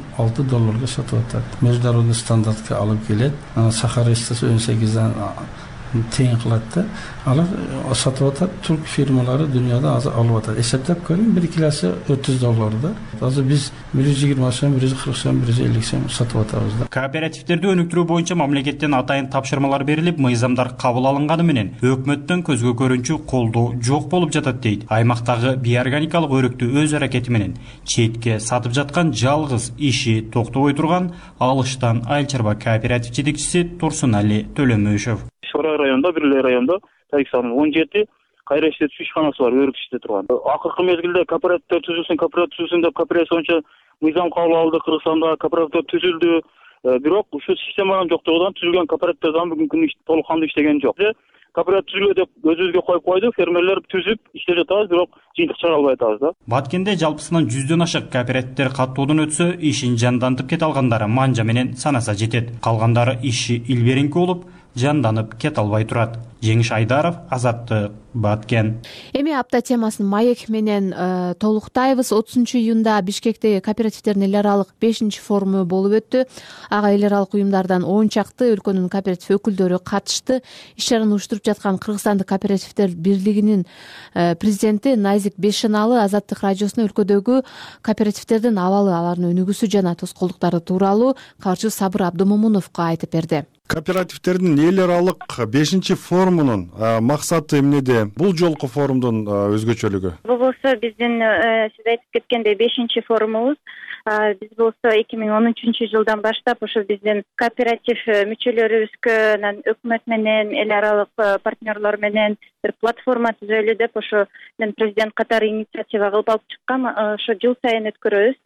$6 сатып атат. Международный стандартка алып келет. Сахар эстасы 18-ден тең кылат да. Алар сатып атат. Түрк фирмалары дүйнөдө азыр алып атат. Эсептеп көрүң, 1 килосы $400 да. Азыр биз 120 сом, 140 сом, 150 сом сатып атабыз да. Кооперативдерди өнүктүрүү боюнча мамлекеттен атайын тапшырмалар берилип, мыйзамдар кабыл алынганы менен өкмөттөн көзгө көрүнчү колдоо жок болуп жатат дейт. Аймактагы биорганикалык өрүктү өз аракети менен четке сатып жаткан жалгыз иши токтобой турган Алыштан айыл чарба кооператив жетекчиси Турсунали Төлөмөшов. Шорай районунда, бир эле райондо Тариксанын 17 кайра иштетүү ишканасы бар, өрүк иштете турган. Акыркы мезгилде кооперативдер түзүлсүн деп кооперация боюнча мыйзам кабыл алды. Кыргызстанда кооперативдер түзүлдү. Бирок ушул системанын жоктугунан түзүлгөн кооперативдер дагы бүгүнкү күндө толук кандуу иштеген жок. Кооператив түзүлгө деп өзүбүзгө коюп койду. Фермерлер түзүп иштеп жатабыз, бирок жыйынтык чыгара албай атабыз да. Баткенде жалпысынан 100дөн ашык кооперативдер каттоодон өтсө, ишин жандантып кете алгандары манжа менен санаса жетет. Калгандары иши илберинки болуп, жанданып кете албай турат. Жеңиш Айдаров, Азаттык, Баткен. Эми апта темасын маек менен толуктайбыз. 30-июнда Бишкектеги кооперативдердин эл аралык 5-форуму болуп өттү. Ага эл аралык уюмдардан 10 чакты өлкөнүн кооператив өкүлдөрү катышты. Иш-чараны уюштуруп жаткан Кыргызстандык кооперативдер бирлигинин президенти Назик Бешеналы Азаттык радиосуна өлкөдөгү кооперативдердин абалы, алардын өнүгүүсү жана тоскоолдуктары тууралуу калчы Сабыр Абдымомуновго айтып берди. Кооперативдердин эл аралык 5-форумунун максаты эмнеде? Бул жолку форумдун өзгөчөлүгү? Бул болсо биздин сиз айтып кеткендей 5-форумубуз. Биз болсо 2013-жылдан баштап ошо биздин кооператив мүчөлөрүбүзгө өкмөт менен эл аралык партнерлор менен бир платформа түзөлү деп ошо мен президент катары инициатива кылып алып чыккам. Ошо жыл сайын өткөрөбүз.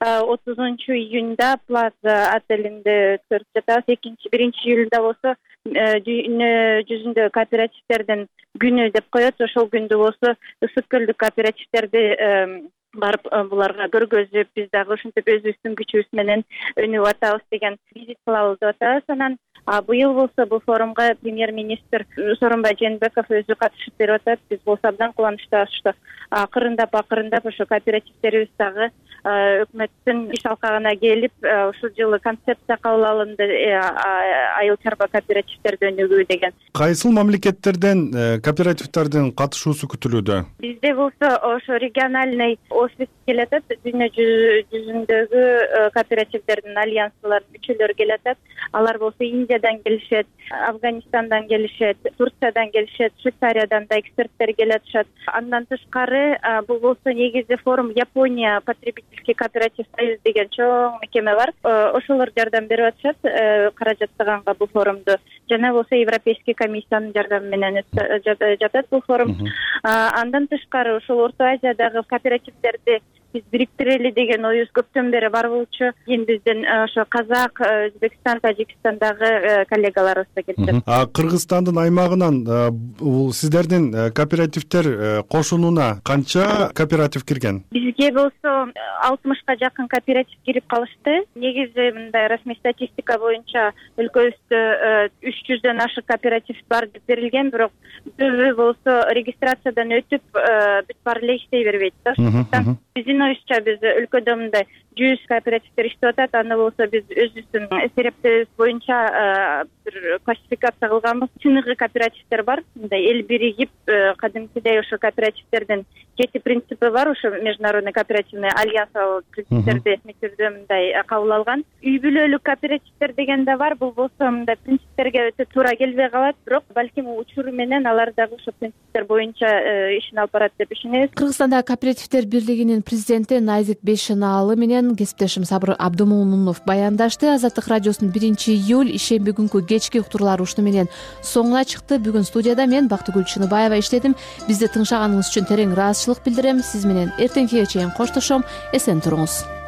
30-июнда Плаза отелинде өткөрүп жатабыз. 1-июлда болсо дүйнө жүзүндө кооперативдердин күнү деп коет. Ошол күндү болсо ысык көлдүк кооперативдерди барып буларга көргөзүп, биз дагы ушинтип өзүбүздүн күчүбүз менен өнүгүп атабыз деген визит кылабыз деп атабыз. Анан быйыл болсо бул форумга премьер-министр Сооронбай Жээнбеков өзү катышып берип атат. Биз болсо абдан кубанычтабыз, что акырындап ошо кооперативдерибиз дагы өкмөттүн иш алкагына келип, ушул жылы концепция кабыл алынды, айыл чарба кооперативдерди өнүгүү деген. Кайсыл мамлекеттерден кооперативдердин катышуусу күтүлүүдө? Бизде болсо ошо региональный офис келет, дүйнө жүзүндөгү кооперативдердин альянсыларынын мүчөлөрү келатат. Алар болсо Индиядан келишет, Афганистандан келишет, Турциядан келишет, Швейцариядан да эксперттер келатышат. Андан тышкары бул болсо негизи форум Япония потребительский кооператив союз деген чоң мекеме бар. Ошолор жардам берип атышат каражаттаганга бул форумду. Жана болсо Европейский комиссиянын жардамы менен жатат бул форум. Андан тышкары ошол Орто Азиядагы кооперативдерди биз бириктирели деген оюбуз көптөн бери бар болчу. Кийин биздин ошо Казак, Өзбекстан, Тажикстандагы коллегаларыбыз да келишет. Кыргызстандын аймагынан бул сиздердин кооперативдер кошунуна канча кооператив кирген? Бизге болсо 60ка жакын кооператив кирип калышты. Негизи мындай расмий статистика боюнча өлкөбүздө 300дөн ашык кооператив бар деп берилген, бирок көбү болсо регистрациядан өтүп бүт баары эле иштей бербейт да. Биздин оюбузча биз өлкөдө мындай 100 кооперативдер иштеп атат. Аны болсо биз өзүбүздүн эсептебиз боюнча бир классификация кылганбыз. Чыныгы кооперативдер бар. Мындай эл биригип кадимкидей ошо кооперативдердин 7 принципи бар. Ошо международный кооперативный альянс принциптерди түрдө мындай кабыл алган. Үй бүлөлүк кооперативдер деген да бар. Бул болсо мындай принциптерге өтө туура келбей калат, бирок балким учуру менен алар дагы ошо принциптер боюнча ишин алып барат деп ишенебиз. Кыргызстандагы кооперативдер бирлигинин президенти Найзик Бейшенаалы менен кесиптешим Сабыр Абдымоунунов баяндашты. Азаттык радиосунун 1-июль ишемби күнкү кечки уктурлар ушуну менен соңуна чыкты. Бүгүн студияда мен Бактыгүл Чыныбаева иштедим. Бизди тыңшаганыңыз үчүн терең ыраазычылык билдирем. Сиз менен эртеңкиге чейин коштошом. Эсен туруңуз.